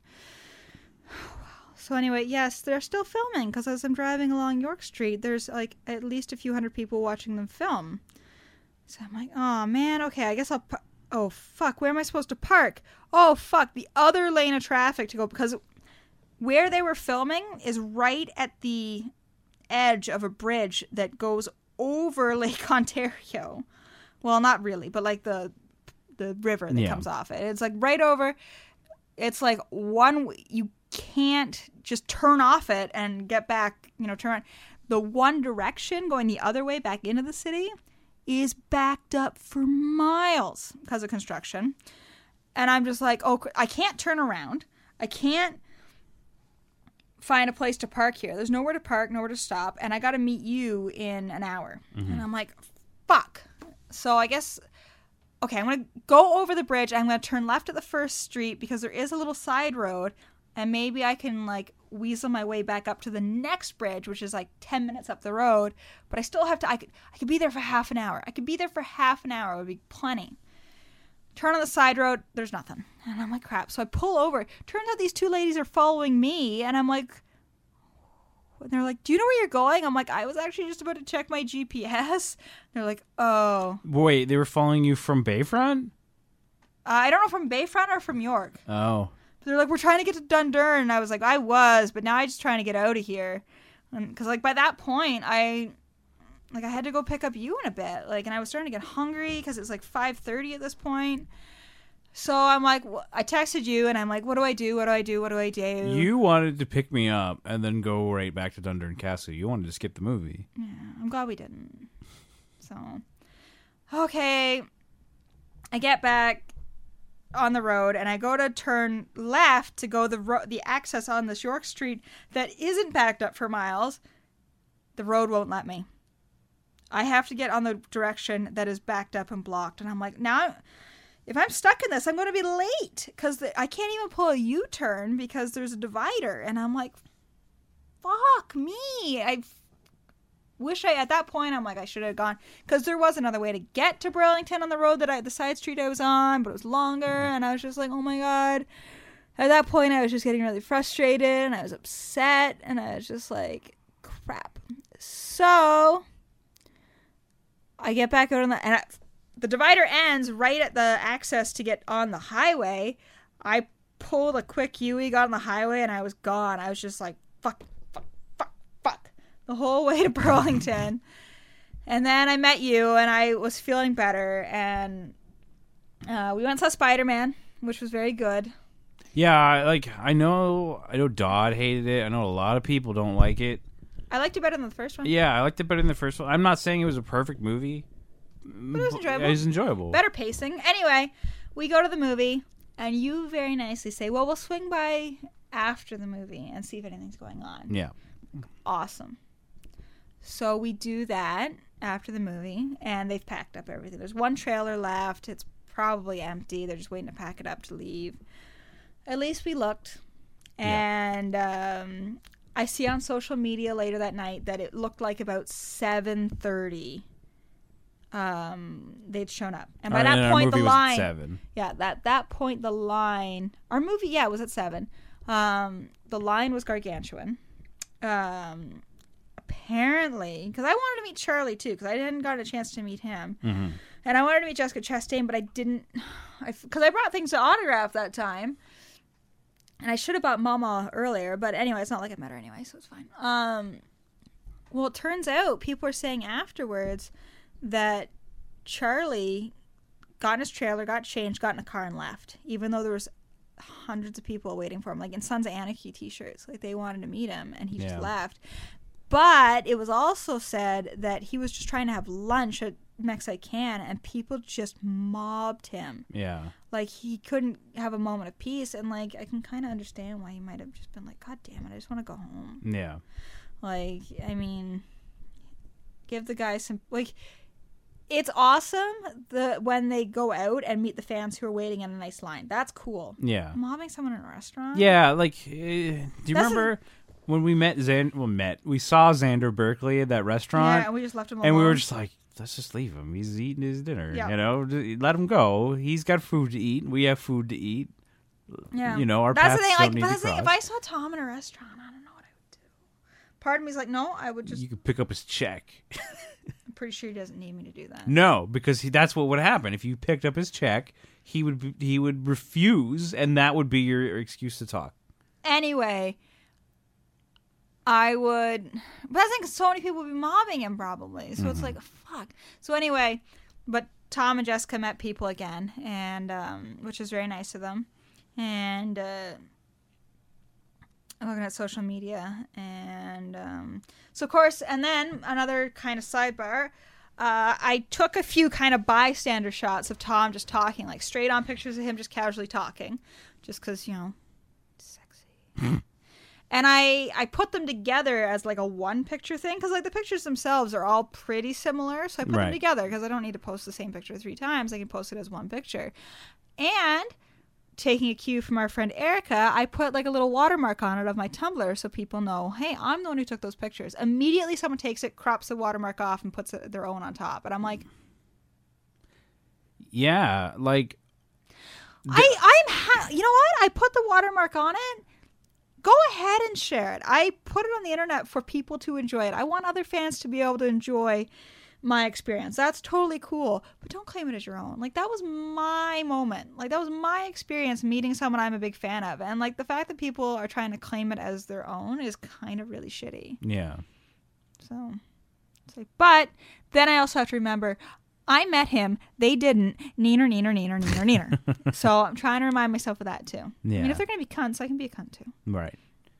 Speaker 2: so anyway, yes, they're still filming because as I'm driving along York Street, there's like at least a few hundred people watching them film. So I'm like, oh man, okay, I guess I'll. Oh fuck, where am I supposed to park? Oh fuck, the other lane of traffic to go because where they were filming is right at the edge of a bridge that goes over Lake Ontario. Well, not really, but like the river that comes off it. It's like right over. It's like you can't just turn off it and get back, turn on. The one direction going the other way back into the city is backed up for miles because of construction. And I'm just like, oh, I can't turn around. I can't find a place to park here. There's nowhere to park, nowhere to stop, and I got to meet you in an hour. And I'm like, fuck. So I guess, okay, I'm going to go over the bridge. I'm going to turn left at the first street because there is a little side road, and maybe I can, like, weasel my way back up to the next bridge, which is, like, 10 minutes up the road. But I still have to, I could be there for half an hour. I could be there for half an hour. It would be plenty. Turn on the side road, there's nothing. And I'm like, crap. So I pull over. Turns out these two ladies are following me. And I'm like, and they're like, do you know where you're going? I'm like, I was actually just about to check my GPS. They're like, oh.
Speaker 3: Wait, they were following you from Bayfront?
Speaker 2: I don't know, from Bayfront or from York.
Speaker 3: Oh.
Speaker 2: They're like, we're trying to get to Dundurn. And I was like, I was, but now I'm just trying to get out of here. Because, like, by that point, I had to go pick up you in a bit, like, and I was starting to get hungry because it's like 5:30 at this point. So I'm like, I texted you, and I'm like, what do I do? What do I do? What do I do?
Speaker 3: You wanted to pick me up and then go right back to Dundurn Castle. You wanted to skip the movie.
Speaker 2: Yeah, I'm glad we didn't. So, okay, I get back on the road, and I go to turn left to go the access on this York Street that isn't backed up for miles. The road won't let me. I have to get on the direction that is backed up and blocked. And I'm like, now, if I'm stuck in this, I'm going to be late. Because I can't even pull a U-turn because there's a divider. And I'm like, fuck me. I wish at that point, I'm like, I should have gone. Because there was another way to get to Burlington on the road the side street I was on. But it was longer. And I was just like, oh my God. At that point, I was just getting really frustrated. And I was upset. And I was just like, crap. So I get back out on the divider ends right at the access to get on the highway. I pulled a quick U-turn, got on the highway, and I was gone. I was just like, fuck, the whole way to Burlington. And then I met you, and I was feeling better, and we went and saw Spider-Man, which was very good.
Speaker 3: Yeah, I know Dodd hated it. I know a lot of people don't like it.
Speaker 2: I liked it better than the first one.
Speaker 3: Yeah, I liked it better than the first one. I'm not saying it was a perfect movie.
Speaker 2: But it was enjoyable.
Speaker 3: It was enjoyable.
Speaker 2: Better pacing. Anyway, we go to the movie, and you very nicely say, well, we'll swing by after the movie and see if anything's going on.
Speaker 3: Yeah.
Speaker 2: Awesome. So we do that after the movie, and they've packed up everything. There's one trailer left. It's probably empty. They're just waiting to pack it up to leave. At least we looked. And I see on social media later that night that it looked like about 7:30 they'd shown up. And by that point, the line...
Speaker 3: was at 7.
Speaker 2: Yeah, that point, the line... Our movie, it was at 7. The line was gargantuan. Apparently, because I wanted to meet Charlie, too, because I hadn't gotten a chance to meet him. Mm-hmm. And I wanted to meet Jessica Chastain, but I didn't... Because I brought things to autograph that time. And I should have bought Mama earlier, but anyway, it's not like I met her anyway, so it's fine. Well, it turns out people are saying afterwards that Charlie got in his trailer, got changed, got in a car, and left, even though there was hundreds of people waiting for him, like in Sons of Anarchy t-shirts. Like, they wanted to meet him, and he just left. But it was also said that he was just trying to have lunch at Mexican, and people just mobbed him.
Speaker 3: Yeah.
Speaker 2: Like, he couldn't have a moment of peace, and, like, I can kind of understand why he might have just been like, God damn it, I just want to go home.
Speaker 3: Yeah.
Speaker 2: Like, I mean, give the guy some, like, it's awesome when they go out and meet the fans who are waiting in a nice line. That's cool.
Speaker 3: Yeah.
Speaker 2: Mobbing someone in a restaurant?
Speaker 3: Yeah, like, do you remember when we met we saw Xander Berkeley at that restaurant?
Speaker 2: Yeah, and we just left him alone.
Speaker 3: And we were just like, let's just leave him. He's eating his dinner. Yeah. You know, let him go. He's got food to eat. We have food to eat.
Speaker 2: Yeah.
Speaker 3: You know, our paths don't need to cross.
Speaker 2: If I saw Tom in a restaurant, I don't know what I would do. Part of me's like, no, I would just...
Speaker 3: You could pick up his check.
Speaker 2: I'm pretty sure he doesn't need me to do that.
Speaker 3: No, because that's what would happen. If you picked up his check, he would refuse, and that would be your excuse to talk.
Speaker 2: Anyway... I would, but I think so many people would be mobbing him probably. So it's like, fuck. So anyway, but Tom and Jessica met people again, and which is very nice of them. And I'm looking at social media, and so of course, and then another kind of sidebar. I took a few kind of bystander shots of Tom just talking, like straight on pictures of him just casually talking, just because, you know, sexy. And I put them together as like a one picture thing because like the pictures themselves are all pretty similar. So I put them together because I don't need to post the same picture 3 times. I can post it as one picture. And taking a cue from our friend Erica, I put like a little watermark on it of my Tumblr so people know, hey, I'm the one who took those pictures. Immediately someone takes it, crops the watermark off, and puts their own on top. And I'm like...
Speaker 3: Yeah, like...
Speaker 2: you know what? I put the watermark on it. Go ahead and share it. I put it on the internet for people to enjoy it. I want other fans to be able to enjoy my experience. That's totally cool. But don't claim it as your own. Like, that was my moment. Like, that was my experience meeting someone I'm a big fan of. And, like, the fact that people are trying to claim it as their own is kind of really shitty.
Speaker 3: Yeah.
Speaker 2: So, it's like, but then I also have to remember... I met him. They didn't. Neener. So I'm trying to remind myself of that, too.
Speaker 3: Yeah.
Speaker 2: I mean, if they're going to be cunts, I can be a cunt, too.
Speaker 3: Right.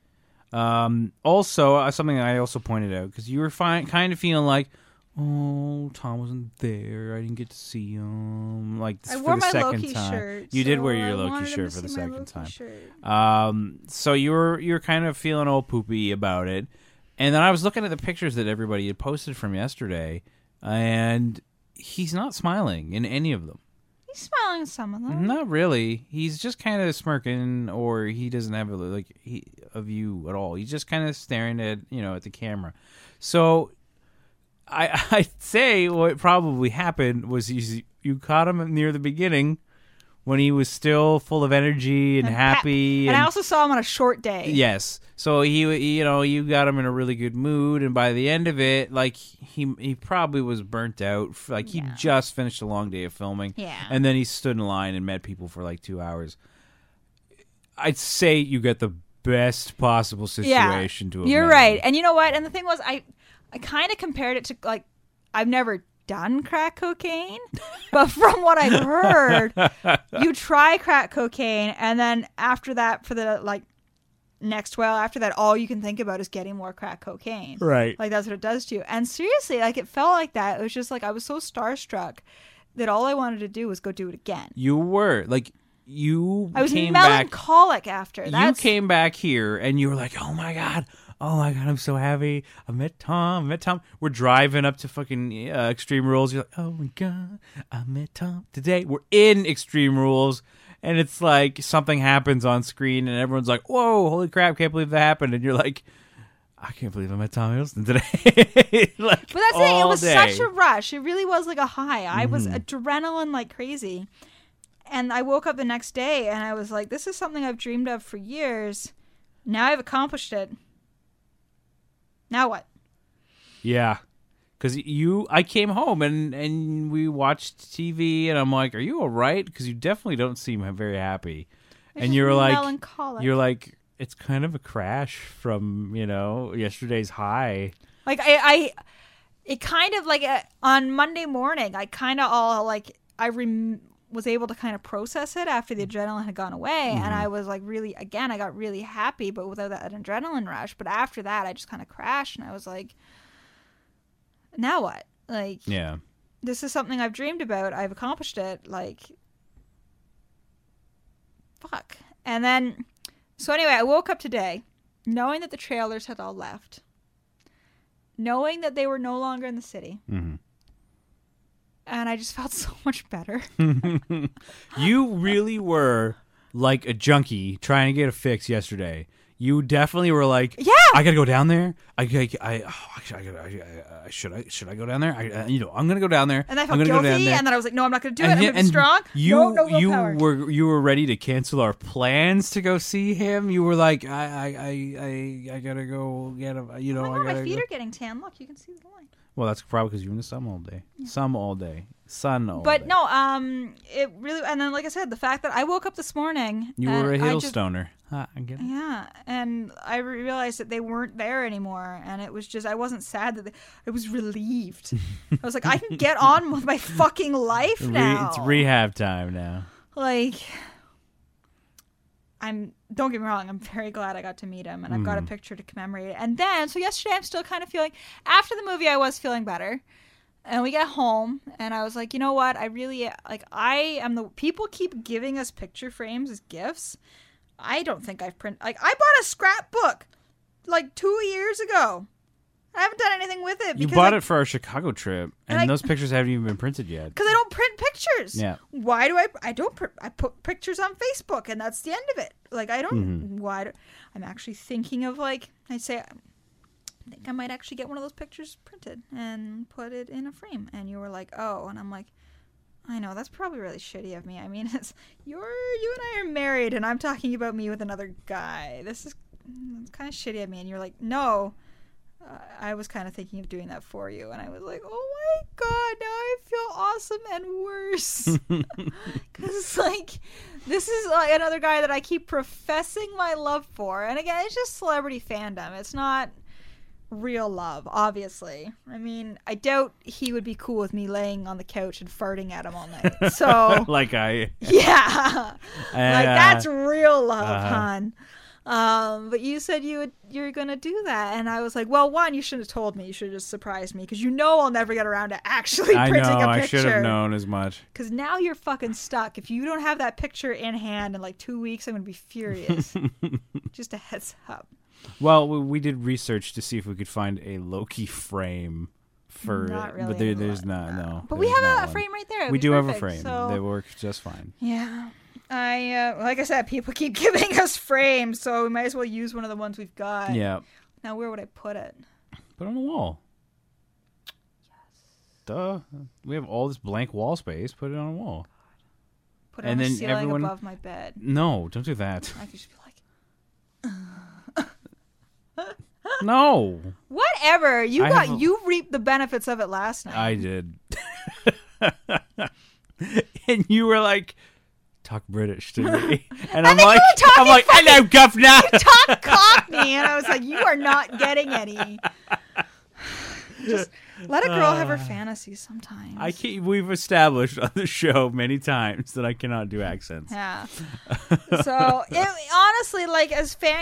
Speaker 3: Also, something I also pointed out, because you were kind of feeling like, oh, Tom wasn't there. I didn't get to see him. Like,
Speaker 2: I
Speaker 3: for
Speaker 2: wore
Speaker 3: the
Speaker 2: my
Speaker 3: second
Speaker 2: Loki
Speaker 3: time.
Speaker 2: shirt.
Speaker 3: You did
Speaker 2: so
Speaker 3: wear your
Speaker 2: I
Speaker 3: Loki
Speaker 2: wanted him
Speaker 3: shirt
Speaker 2: to
Speaker 3: for the
Speaker 2: see my
Speaker 3: second
Speaker 2: Loki
Speaker 3: time.
Speaker 2: shirt.
Speaker 3: So you're kind of feeling all poopy about it. And then I was looking at the pictures that everybody had posted from yesterday, and... he's not smiling in any of them.
Speaker 2: He's smiling in some of them.
Speaker 3: Not really. He's just kind of smirking, or he doesn't have a view at all. He's just kind of staring at the camera. So I'd say what probably happened was you caught him near the beginning when he was still full of energy and happy.
Speaker 2: And I also saw him on a short day.
Speaker 3: Yes. So you got him in a really good mood, and by the end of it, like he probably was burnt out. Like he just finished a long day of filming.
Speaker 2: Yeah.
Speaker 3: And then he stood in line and met people for like 2 hours. I'd say you get the best possible situation to have
Speaker 2: You're
Speaker 3: met
Speaker 2: right.
Speaker 3: him.
Speaker 2: And you know what? And the thing was, I kind of compared it to, like, I've never done crack cocaine, but from what I've heard, you try crack cocaine, and then after that, for the, like, next while after that, all you can think about is getting more crack cocaine.
Speaker 3: Right.
Speaker 2: Like, that's what it does to you. And seriously, like, it felt like that. It was just like I was so starstruck that all I wanted to do was go do it again.
Speaker 3: You were. Like,
Speaker 2: I was melancholic after.
Speaker 3: You came back here, and you were like, oh my God, I'm so happy. I met Tom. We're driving up to fucking Extreme Rules. You're like, oh my God, I met Tom today. We're in Extreme Rules. And it's like something happens on screen, and everyone's like, whoa, holy crap, can't believe that happened. And you're like, I can't believe I met Tom Hiddleston today.
Speaker 2: But that's it. It was such a rush. It really was like a high. I was adrenaline like crazy. And I woke up the next day, and I was like, this is something I've dreamed of for years. Now I've accomplished it. Now what?
Speaker 3: Yeah. Because I came home and we watched TV, and I'm like, are you all right? Because you definitely don't seem very happy. And you're like,
Speaker 2: melancholic.
Speaker 3: You're like, it's kind of a crash from, yesterday's high.
Speaker 2: Like, it kind of like on Monday morning, I kind of all like, was able to kind of process it after the adrenaline had gone away. Mm-hmm. And I was like I got really happy, but without that adrenaline rush. But after that, I just kind of crashed, and I was like, now what? Like,
Speaker 3: yeah,
Speaker 2: this is something I've dreamed about. I've accomplished it. Like, fuck. And then, so anyway, I woke up today knowing that the trailers had all left, knowing that they were no longer in the city. Mm-hmm. And I just felt so much better.
Speaker 3: You really were like a junkie trying to get a fix yesterday. You definitely were like,
Speaker 2: yeah,
Speaker 3: I gotta go down there. Should I go down there? I'm gonna go down there.
Speaker 2: And I felt guilty, and then I was like, no, I'm not gonna do it. I'm gonna be strong.
Speaker 3: You were ready to cancel our plans to go see him. You were like, I gotta go get him.
Speaker 2: My feet are getting tan. Look, you can see the line.
Speaker 3: Well, that's probably because you're in the sun all day. Yeah. Sun all day.
Speaker 2: But no, it really, and then like I said, the fact that I woke up this morning.
Speaker 3: You were a hill stoner. I get it.
Speaker 2: Yeah, and I realized that they weren't there anymore, and it was just, I wasn't sad I was relieved. I was like, I can get on with my fucking life now.
Speaker 3: It's rehab time now.
Speaker 2: Like, don't get me wrong, I'm very glad I got to meet him, and I've got a picture to commemorate it. And then, so yesterday I'm still kind of feeling, after the movie I was feeling better, and we get home, and I was like, you know what, people keep giving us picture frames as gifts. I don't think I've printed, I bought a scrapbook like 2 years ago. I haven't done anything with it.
Speaker 3: You bought it for our Chicago trip, and those pictures haven't even been printed yet.
Speaker 2: Because I don't print pictures.
Speaker 3: Yeah.
Speaker 2: Why do I don't print? I put pictures on Facebook, and that's the end of it. Like, I don't, I'm actually thinking of, like, I think I might actually get one of those pictures printed and put it in a frame. And you were like, oh, and I'm like, I know, that's probably really shitty of me. I mean, you and I are married, and I'm talking about me with another guy. It's kind of shitty of me. And you're like, no. I was kind of thinking of doing that for you, and I was like, oh my god, now I feel awesome and worse. Because it's like, this is like another guy that I keep professing my love for, and again, it's just celebrity fandom. It's not real love, obviously. I mean, I doubt he would be cool with me laying on the couch and farting at him all night. So yeah, like, that's real love, hon. But you said you're gonna do that, and I was like, well, one, you shouldn't have told me. You should have just surprised me, because you know I'll never get around to actually printing a picture.
Speaker 3: I should have known as much.
Speaker 2: Because now you're fucking stuck. If you don't have that picture in hand in like 2 weeks, I'm gonna be furious. Just a heads up.
Speaker 3: Well, we did research to see if we could find a Loki frame for
Speaker 2: not really,
Speaker 3: but there's not. No,
Speaker 2: but we have a frame right there.
Speaker 3: We do have a frame. So... They work just fine.
Speaker 2: Yeah. Like I said, people keep giving us frames, so we might as well use one of the ones we've got.
Speaker 3: Yeah.
Speaker 2: Now, where would I put it?
Speaker 3: Put it on the wall. Yes. Duh. We have all this blank wall space. Put it on a wall.
Speaker 2: Put it on the ceiling above my bed.
Speaker 3: No, don't do that.
Speaker 2: I could just be like...
Speaker 3: No.
Speaker 2: Whatever. You reaped the benefits of it last night.
Speaker 3: I did. And you were like... Talk British to me, and I'm like, hello, governor.
Speaker 2: You talk Cockney, and I was like, you are not getting any. Just let a girl have her fantasies sometimes.
Speaker 3: We've established on the show many times that I cannot do accents.
Speaker 2: Yeah. So honestly, like,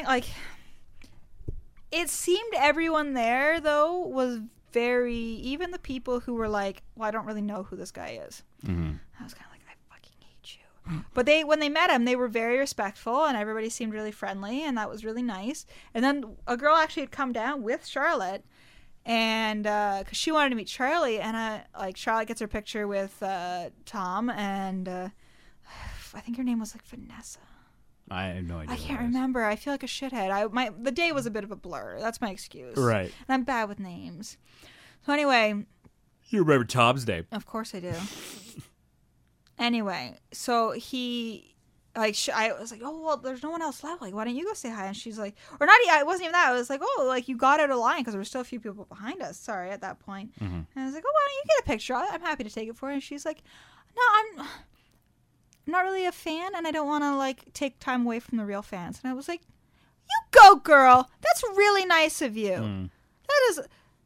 Speaker 2: it seemed everyone there though was very, even the people who were like, well, I don't really know who this guy is. Mm-hmm. I was kind of. But when they met him, they were very respectful, and everybody seemed really friendly, and that was really nice. And then a girl actually had come down with Charlotte, and because she wanted to meet Charlie, and Charlotte gets her picture with Tom, and I think her name was like Vanessa.
Speaker 3: I have no idea.
Speaker 2: I can't remember. I feel like a shithead. The day was a bit of a blur. That's my excuse.
Speaker 3: Right.
Speaker 2: And I'm bad with names. So anyway.
Speaker 3: You remember Tom's name?
Speaker 2: Of course I do. Anyway, so I was like, oh, well, there's no one else left. Like, why don't you go say hi? And she's like, or not, it wasn't even that. I was like, oh, like, you got out of line because there were still a few people behind us. Sorry, at that point. Mm-hmm. And I was like, oh, why don't you get a picture? I'm happy to take it for you. And she's like, no, I'm not really a fan, and I don't want to, like, take time away from the real fans. And I was like, you go, girl. That's really nice of you. That is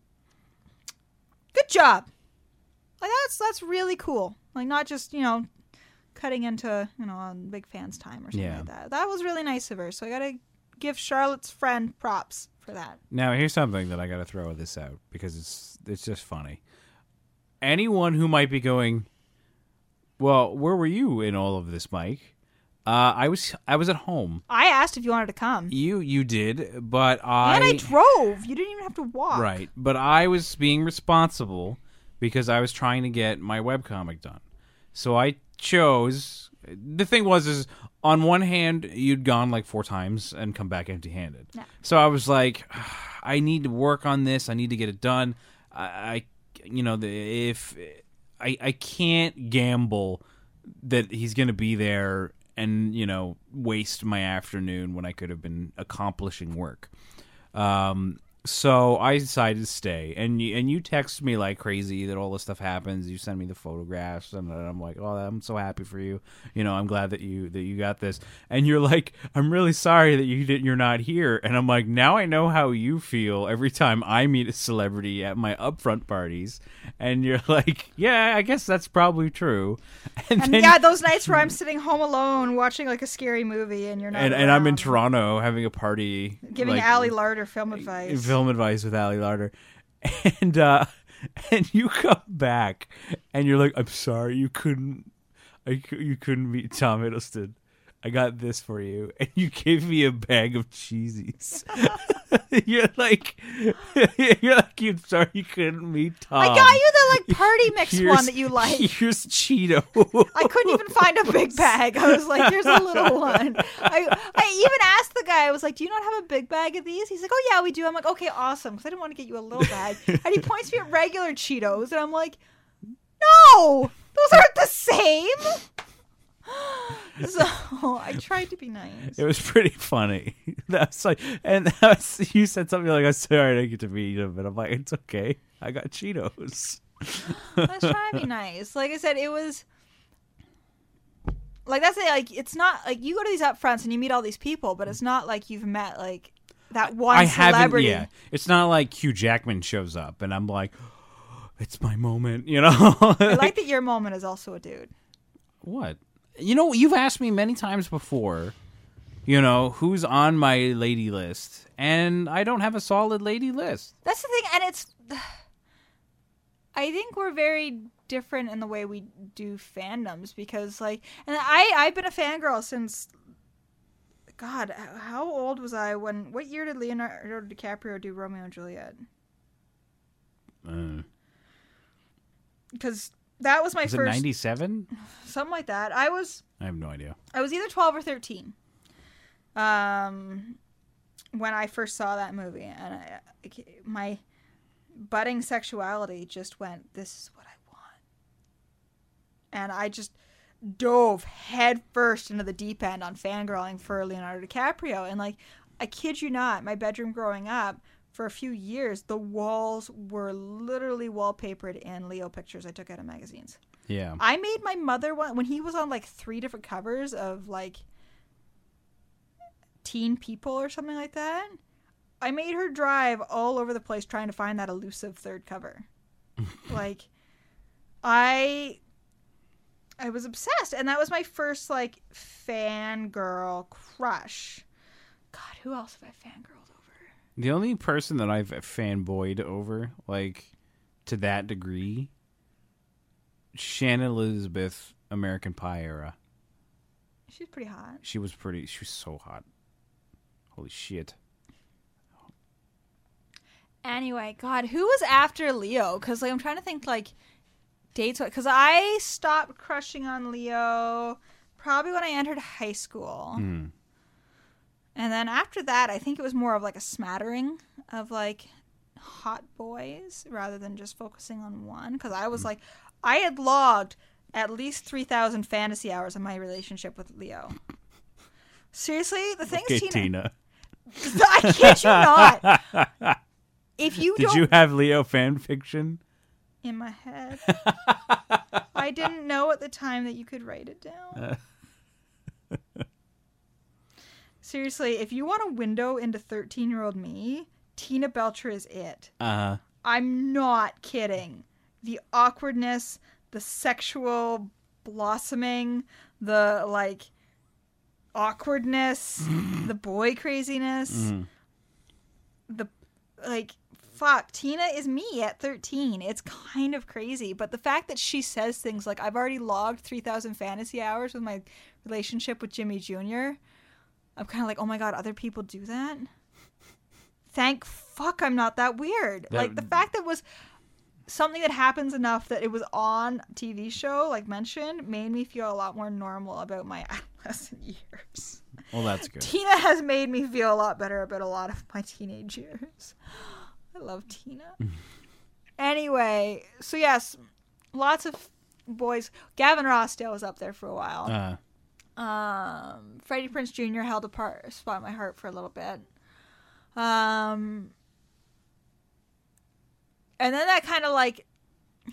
Speaker 2: good job. Like, that's really cool. Like, not just, cutting into, on big fans' time or something like that. That was really nice of her. So I got to give Charlotte's friend props for that.
Speaker 3: Now, here's something that I got to throw this out because it's just funny. Anyone who might be going, well, where were you in all of this, Mike? I was at home.
Speaker 2: I asked if you wanted to come.
Speaker 3: You did, but
Speaker 2: And I drove. You didn't even have to walk.
Speaker 3: Right, but I was being responsible because I was trying to get my webcomic done. So I chose... The thing is on one hand, you'd gone like 4 times and come back empty-handed. Yeah. So I was like, I need to work on this. I need to get it done. I can't gamble that he's going to be there and, waste my afternoon when I could have been accomplishing work. So I decided to stay, and you text me like crazy that all this stuff happens. You send me the photographs, and I'm like, oh, I'm so happy for you. I'm glad that you got this. And you're like, I'm really sorry that you're not here. And I'm like, now I know how you feel every time I meet a celebrity at my upfront parties. And you're like, yeah, I guess that's probably true.
Speaker 2: And then, yeah, those nights where I'm sitting home alone watching like a scary movie, and you're not.
Speaker 3: And I'm in Toronto having a party,
Speaker 2: giving Ali Larder film advice.
Speaker 3: Film advice with Ali Larder, and you come back and you're like, I'm sorry you couldn't meet Tom Hiddleston, I got this for you, and you gave me a bag of cheesies. You're like, I'm sorry you couldn't meet Tom.
Speaker 2: I got you the like party mix one that you like.
Speaker 3: Here's Cheeto.
Speaker 2: I couldn't even find a big bag. I was like, here's a little one. I even asked the guy, I was like, do you not have a big bag of these? He's like, oh yeah, we do. I'm like, okay, awesome, because I didn't want to get you a little bag. And he points me at regular Cheetos, and I'm like, no, those aren't the same. So I tried to be nice.
Speaker 3: It was pretty funny. That's like, and you said something like, "I'm sorry I didn't get to meet him," and I'm like, "It's okay. I got Cheetos."
Speaker 2: I was trying to be nice. Like I said, it was like that's it. Like it's not like you go to these upfronts and you meet all these people, but it's not like you've met like that one celebrity.
Speaker 3: Yeah, it's not like Hugh Jackman shows up and I'm like, oh, "It's my moment," you know.
Speaker 2: I like that your moment is also a dude.
Speaker 3: What? You know, you've asked me many times before, you know, who's on my lady list, and I don't have a solid lady list.
Speaker 2: That's the thing, and it's... I think we're very different in the way we do fandoms, because, like... And I've been a fangirl since... God, how old was I when... What year did Leonardo DiCaprio do Romeo and Juliet? Because... That was my first...
Speaker 3: Was it 97?
Speaker 2: Something like that.
Speaker 3: I have no idea.
Speaker 2: I was either 12 or 13 when I first saw that movie. And my budding sexuality just went, this is what I want. And I just dove head first into the deep end on fangirling for Leonardo DiCaprio. And, like, I kid you not, my bedroom growing up, for a few years, the walls were literally wallpapered in Leo pictures I took out of magazines.
Speaker 3: Yeah.
Speaker 2: I made my mother, when he was on like 3 different covers of like Teen People or something like that, I made her drive all over the place trying to find that elusive 3rd cover. Like, I was obsessed. And that was my first like fangirl crush. God, who else have I fangirled?
Speaker 3: The only person that I've fanboyed over, like, to that degree, Shannon Elizabeth, American Pie era.
Speaker 2: She's pretty hot.
Speaker 3: She was so hot. Holy shit.
Speaker 2: Anyway, God, who was after Leo? Because, like, I'm trying to think, like, dates. Because I stopped crushing on Leo probably when I entered high school.
Speaker 3: Mm.
Speaker 2: And then after that, I think it was more of like a smattering of like hot boys rather than just focusing on one. Because I was like, I had logged at least 3,000 fantasy hours in my relationship with Leo. Seriously, the thing is, Tina. I kid you not. If you
Speaker 3: Did you have Leo fan fiction?
Speaker 2: In my head. I didn't know at the time that you could write it down. Seriously, if you want a window into 13-year-old me, Tina Belcher is it.
Speaker 3: Uh-huh.
Speaker 2: I'm not kidding. The awkwardness, the sexual blossoming, the, like, awkwardness, the boy craziness, the, like, fuck, Tina is me at 13. It's kind of crazy. But the fact that she says things like, I've already logged 3,000 fantasy hours with my relationship with Jimmy Jr., I'm kind of like, oh my God, other people do that? Thank fuck I'm not that weird. Like, the fact that it was something that happens enough that it was on a TV show, like mentioned, made me feel a lot more normal about my adolescent years.
Speaker 3: Well, that's good.
Speaker 2: Tina has made me feel a lot better about a lot of my teenage years. I love Tina. Anyway, so yes, lots of boys. Gavin Rossdale was up there for a while. Freddie Prinze Jr. held a spot in my heart for a little bit. And then that kind of like, I'm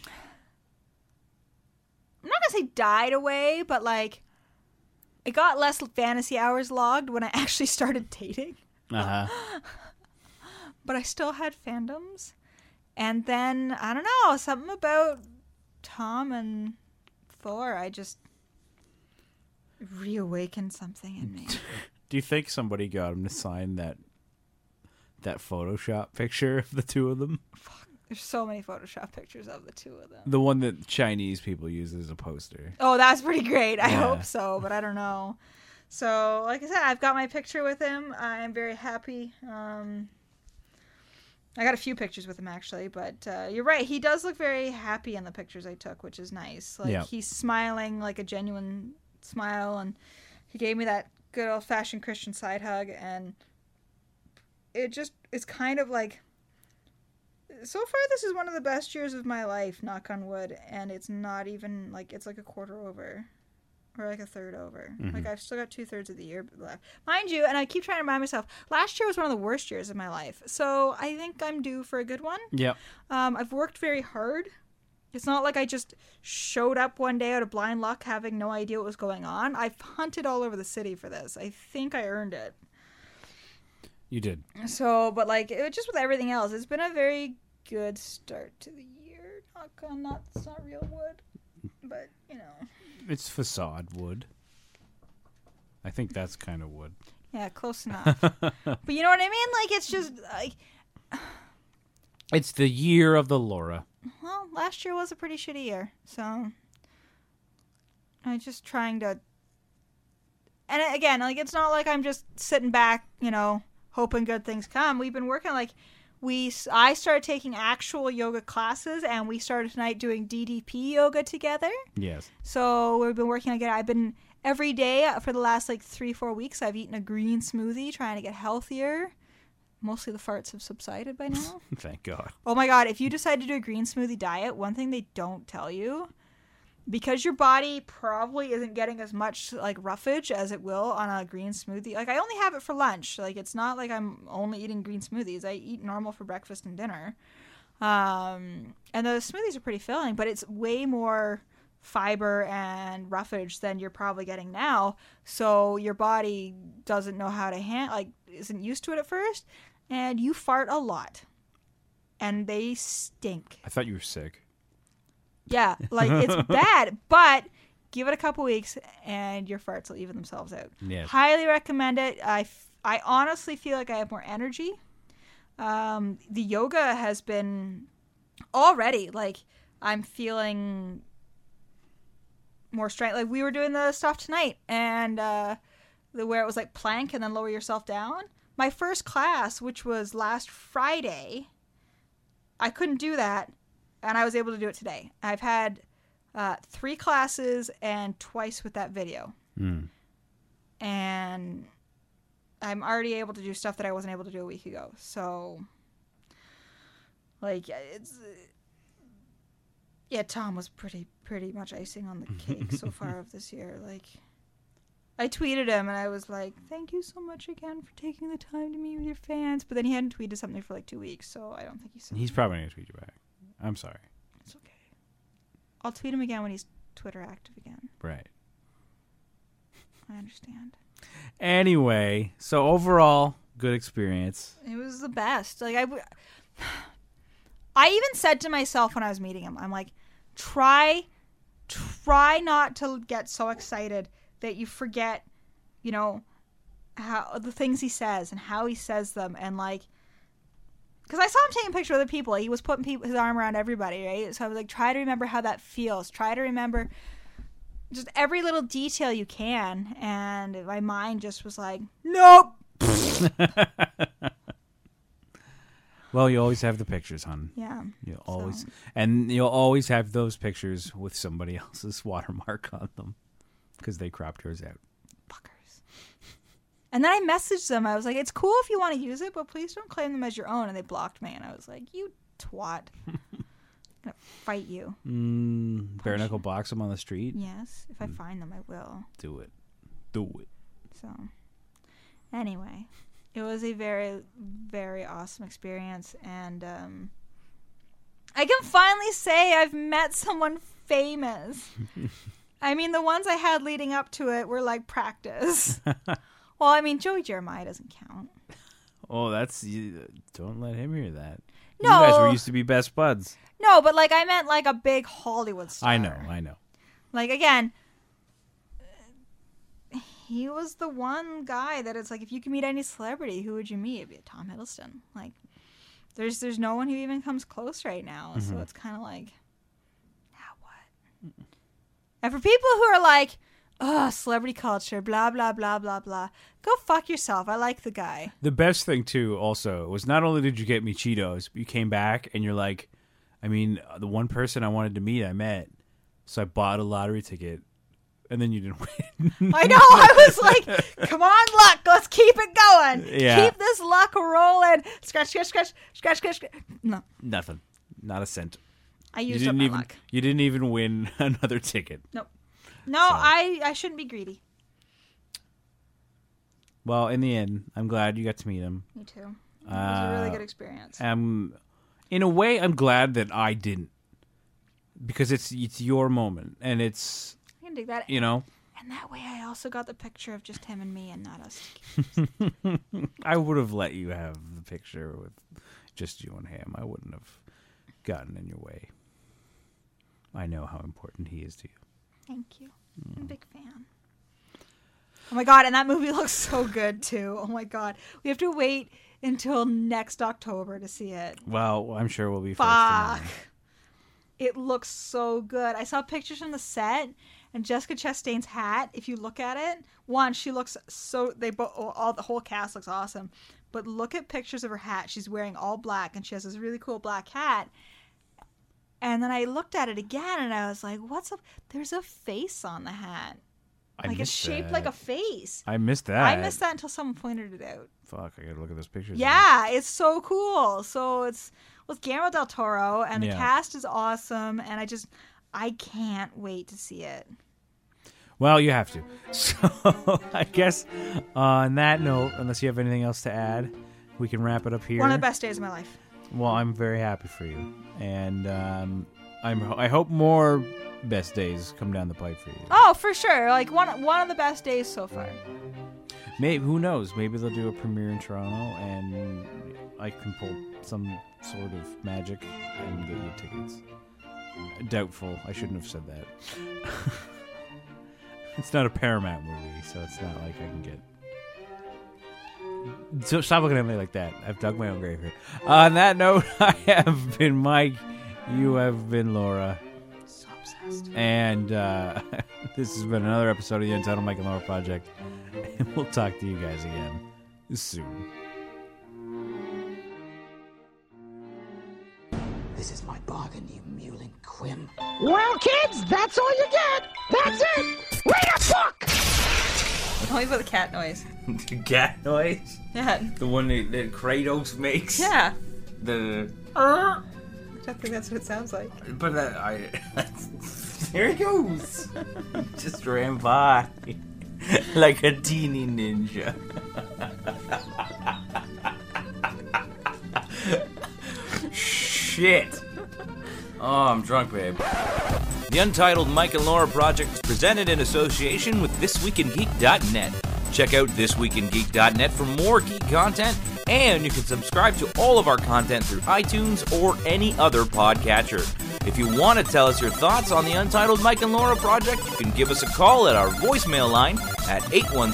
Speaker 2: not gonna say died away, but like, it got less fantasy hours logged when I actually started dating.
Speaker 3: Uh-huh.
Speaker 2: But I still had fandoms. And then, I don't know, something about Tom and Thor, I just reawakened something in me.
Speaker 3: Do you think somebody got him to sign that Photoshop picture of the two of them?
Speaker 2: Fuck, there's so many Photoshop pictures of the two of them.
Speaker 3: The one that Chinese people use as a poster.
Speaker 2: Oh, that's pretty great. I hope so, but I don't know. So, like I said, I've got my picture with him. I'm very happy. I got a few pictures with him, actually. But you're right. He does look very happy in the pictures I took, which is nice. Like, he's smiling like a genuine smile. And he gave me that good old-fashioned Christian side hug. And it just is kind of like... So far, this is one of the best years of my life, knock on wood. And it's not even, like, it's like a quarter over. Or like a third over. Mm-hmm. Like, I've still got 2/3 of the year left. Mind you, and I keep trying to remind myself, last year was one of the worst years of my life. So I think I'm due for a good one.
Speaker 3: Yep.
Speaker 2: I've worked very hard. It's not like I just showed up one day out of blind luck having no idea what was going on. I've hunted all over the city for this. I think I earned it.
Speaker 3: You did.
Speaker 2: So, but like, it was just with everything else, it's been a very good start to the year. It's not real wood, but, you know.
Speaker 3: It's facade wood. I think that's kind of wood.
Speaker 2: Yeah, close enough. But you know what I mean? Like, it's just like...
Speaker 3: It's the year of the Laura.
Speaker 2: Well, last year was a pretty shitty year, so... I'm just trying to... And again, like, it's not like I'm just sitting back, you know, hoping good things come. We've been working, like... I started taking actual yoga classes, and we started tonight doing DDP yoga together.
Speaker 3: Yes.
Speaker 2: So we've been working on it. I've been every day for the last like 3-4 weeks. I've eaten a green smoothie, trying to get healthier. Mostly the farts have subsided by now.
Speaker 3: Thank God.
Speaker 2: Oh my God! If you decide to do a green smoothie diet, one thing they don't tell you, because your body probably isn't getting as much like roughage as it will on a green smoothie. Like, I only have it for lunch. Like, it's not like I'm only eating green smoothies. I eat normal for breakfast and dinner. And the smoothies are pretty filling, but it's way more fiber and roughage than you're probably getting now. So your body doesn't know how to isn't used to it at first, and you fart a lot. And they stink.
Speaker 3: I thought you were sick.
Speaker 2: Yeah, like, it's bad, but give it a couple weeks and your farts will even themselves out.
Speaker 3: Yes.
Speaker 2: Highly recommend it. I honestly feel like I have more energy. The yoga has been already, like, I'm feeling more strength. Like, we were doing the stuff tonight, and where it was like plank and then lower yourself down. My first class, which was last Friday, I couldn't do that. And I was able to do it today. I've had 3 classes and twice with that video.
Speaker 3: Mm.
Speaker 2: And I'm already able to do stuff that I wasn't able to do a week ago. So, like, Tom was pretty much icing on the cake so far of this year. Like, I tweeted him and I was like, thank you so much again for taking the time to meet with your fans. But then he hadn't tweeted something for like 2 weeks, so I don't think
Speaker 3: he's probably going to tweet you back. I'm sorry.
Speaker 2: It's okay. I'll tweet him again when he's Twitter active again.
Speaker 3: Right.
Speaker 2: I understand.
Speaker 3: Anyway, so overall, good experience.
Speaker 2: It was the best. Like, I even said to myself when I was meeting him, I'm like, try not to get so excited that you forget, you know, how the things he says and how he says them, and like, because I saw him taking pictures of other people. He was putting his arm around everybody, right? So I was like, try to remember how that feels. Try to remember just every little detail you can. And my mind just was like, nope.
Speaker 3: Well, you always have the pictures, hon.
Speaker 2: Yeah.
Speaker 3: You'll always have those pictures with somebody else's watermark on them because they cropped yours out.
Speaker 2: Fuckers. And then I messaged them. I was like, it's cool if you want to use it, but please don't claim them as your own. And they blocked me. And I was like, you twat. I'm going to fight you.
Speaker 3: Bare knuckle box them on the street?
Speaker 2: Yes. If I find them, I will.
Speaker 3: Do it.
Speaker 2: So, anyway, it was a very, very awesome experience. And I can finally say I've met someone famous. I mean, the ones I had leading up to it were like practice. Well, I mean, Joey Jeremiah doesn't count.
Speaker 3: Oh, don't let him hear that.
Speaker 2: No.
Speaker 3: You guys used to be best buds.
Speaker 2: No, but like, I meant like a big Hollywood star.
Speaker 3: I know.
Speaker 2: Like, again, he was the one guy that it's like, if you could meet any celebrity, who would you meet? It'd be Tom Hiddleston. Like, there's no one who even comes close right now. Mm-hmm. So it's kind of like, now what? And for people who are like, celebrity culture, blah, blah, blah, blah, blah. Go fuck yourself. I like the guy.
Speaker 3: The best thing, too, also, was not only did you get me Cheetos, but you came back and you're like, I mean, the one person I wanted to meet, I met. So I bought a lottery ticket. And then you didn't win.
Speaker 2: I know. I was like, come on, luck. Let's keep it going.
Speaker 3: Yeah.
Speaker 2: Keep this luck rolling. Scratch, scratch, scratch, scratch, scratch, scratch. No.
Speaker 3: Nothing. Not a cent.
Speaker 2: I used up my luck.
Speaker 3: You didn't even win another ticket.
Speaker 2: Nope. No, so. I shouldn't be greedy.
Speaker 3: Well, in the end, I'm glad you got to meet him.
Speaker 2: Me too. It was a really good experience.
Speaker 3: In a way, I'm glad that I didn't. Because it's your moment. And it's...
Speaker 2: Dig that.
Speaker 3: You know,
Speaker 2: and that way I also got the picture of just him and me and not us.
Speaker 3: I would have let you have the picture with just you and him. I wouldn't have gotten in your way. I know how important he is to you.
Speaker 2: Thank you. I'm a big fan. Oh my god, and that movie looks so good too. Oh my god. We have to wait until next October to see it.
Speaker 3: Well, I'm sure we'll be
Speaker 2: first. It looks so good. I saw pictures from the set. And Jessica Chastain's hat, if you look at it, one, she looks so, the whole cast looks awesome. But look at pictures of her hat. She's wearing all black, and she has this really cool black hat. And then I looked at it again, and I was like, what's up? There's a face on the hat. Like, it's shaped like a face.
Speaker 3: I missed that.
Speaker 2: I missed that until someone pointed it out.
Speaker 3: Fuck, I gotta look at those pictures.
Speaker 2: Yeah, it's so cool. So it's with Guillermo del Toro, and the cast is awesome, and I can't wait to see it.
Speaker 3: Well, you have to. So, I guess on that note, unless you have anything else to add, we can wrap it up here.
Speaker 2: One of the best days of my life.
Speaker 3: Well, I'm very happy for you. And I hope more best days come down the pipe for you.
Speaker 2: Oh, for sure. Like one of the best days so far.
Speaker 3: Maybe, who knows? Maybe they'll do a premiere in Toronto and I can pull some sort of magic and get you tickets. Doubtful. I shouldn't have said that. It's not a Paramount movie, so it's not like I can get... So stop looking at me like that. I've dug my own grave here. On that note, I have been Mike. You have been Laura.
Speaker 2: So obsessed.
Speaker 3: And this has been another episode of the Untitled Mike and Laura Project. And we'll talk to you guys again soon.
Speaker 4: This is my bargain, you mewling quim.
Speaker 5: Well, kids, that's all you get. That's it. Read a book.
Speaker 2: Only for the cat noise.
Speaker 1: The cat noise?
Speaker 2: Yeah.
Speaker 1: The one that Kratos makes?
Speaker 2: Yeah.
Speaker 1: I
Speaker 2: think that's what it sounds like.
Speaker 1: But there he goes. Just ran by like a teeny ninja. Shit. Oh, I'm drunk, babe. The Untitled Mike and Laura Project is presented in association with ThisWeekInGeek.net. Check out ThisWeekInGeek.net for more geek content, and you can subscribe to all of our content through iTunes or any other podcatcher. If you want to tell us your thoughts on the Untitled Mike and Laura Project, you can give us a call at our voicemail line at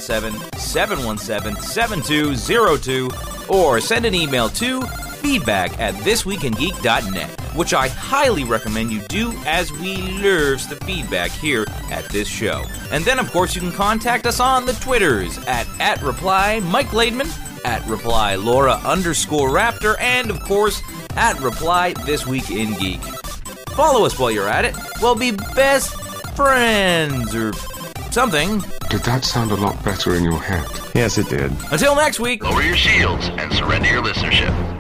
Speaker 1: 817-717-7202 or send an email to feedback@thisweekindgeek.net, which I highly recommend you do, as we loves the feedback here at this show. And then, of course, you can contact us on the Twitters at reply Mike Laidman, at reply Laura_Raptor, and, of course, at reply This Week in Geek. Follow us while you're at it. We'll be best friends or something.
Speaker 6: Did that sound a lot better in your head?
Speaker 7: Yes, it did.
Speaker 1: Until next week.
Speaker 8: Lower your shields and surrender your listenership.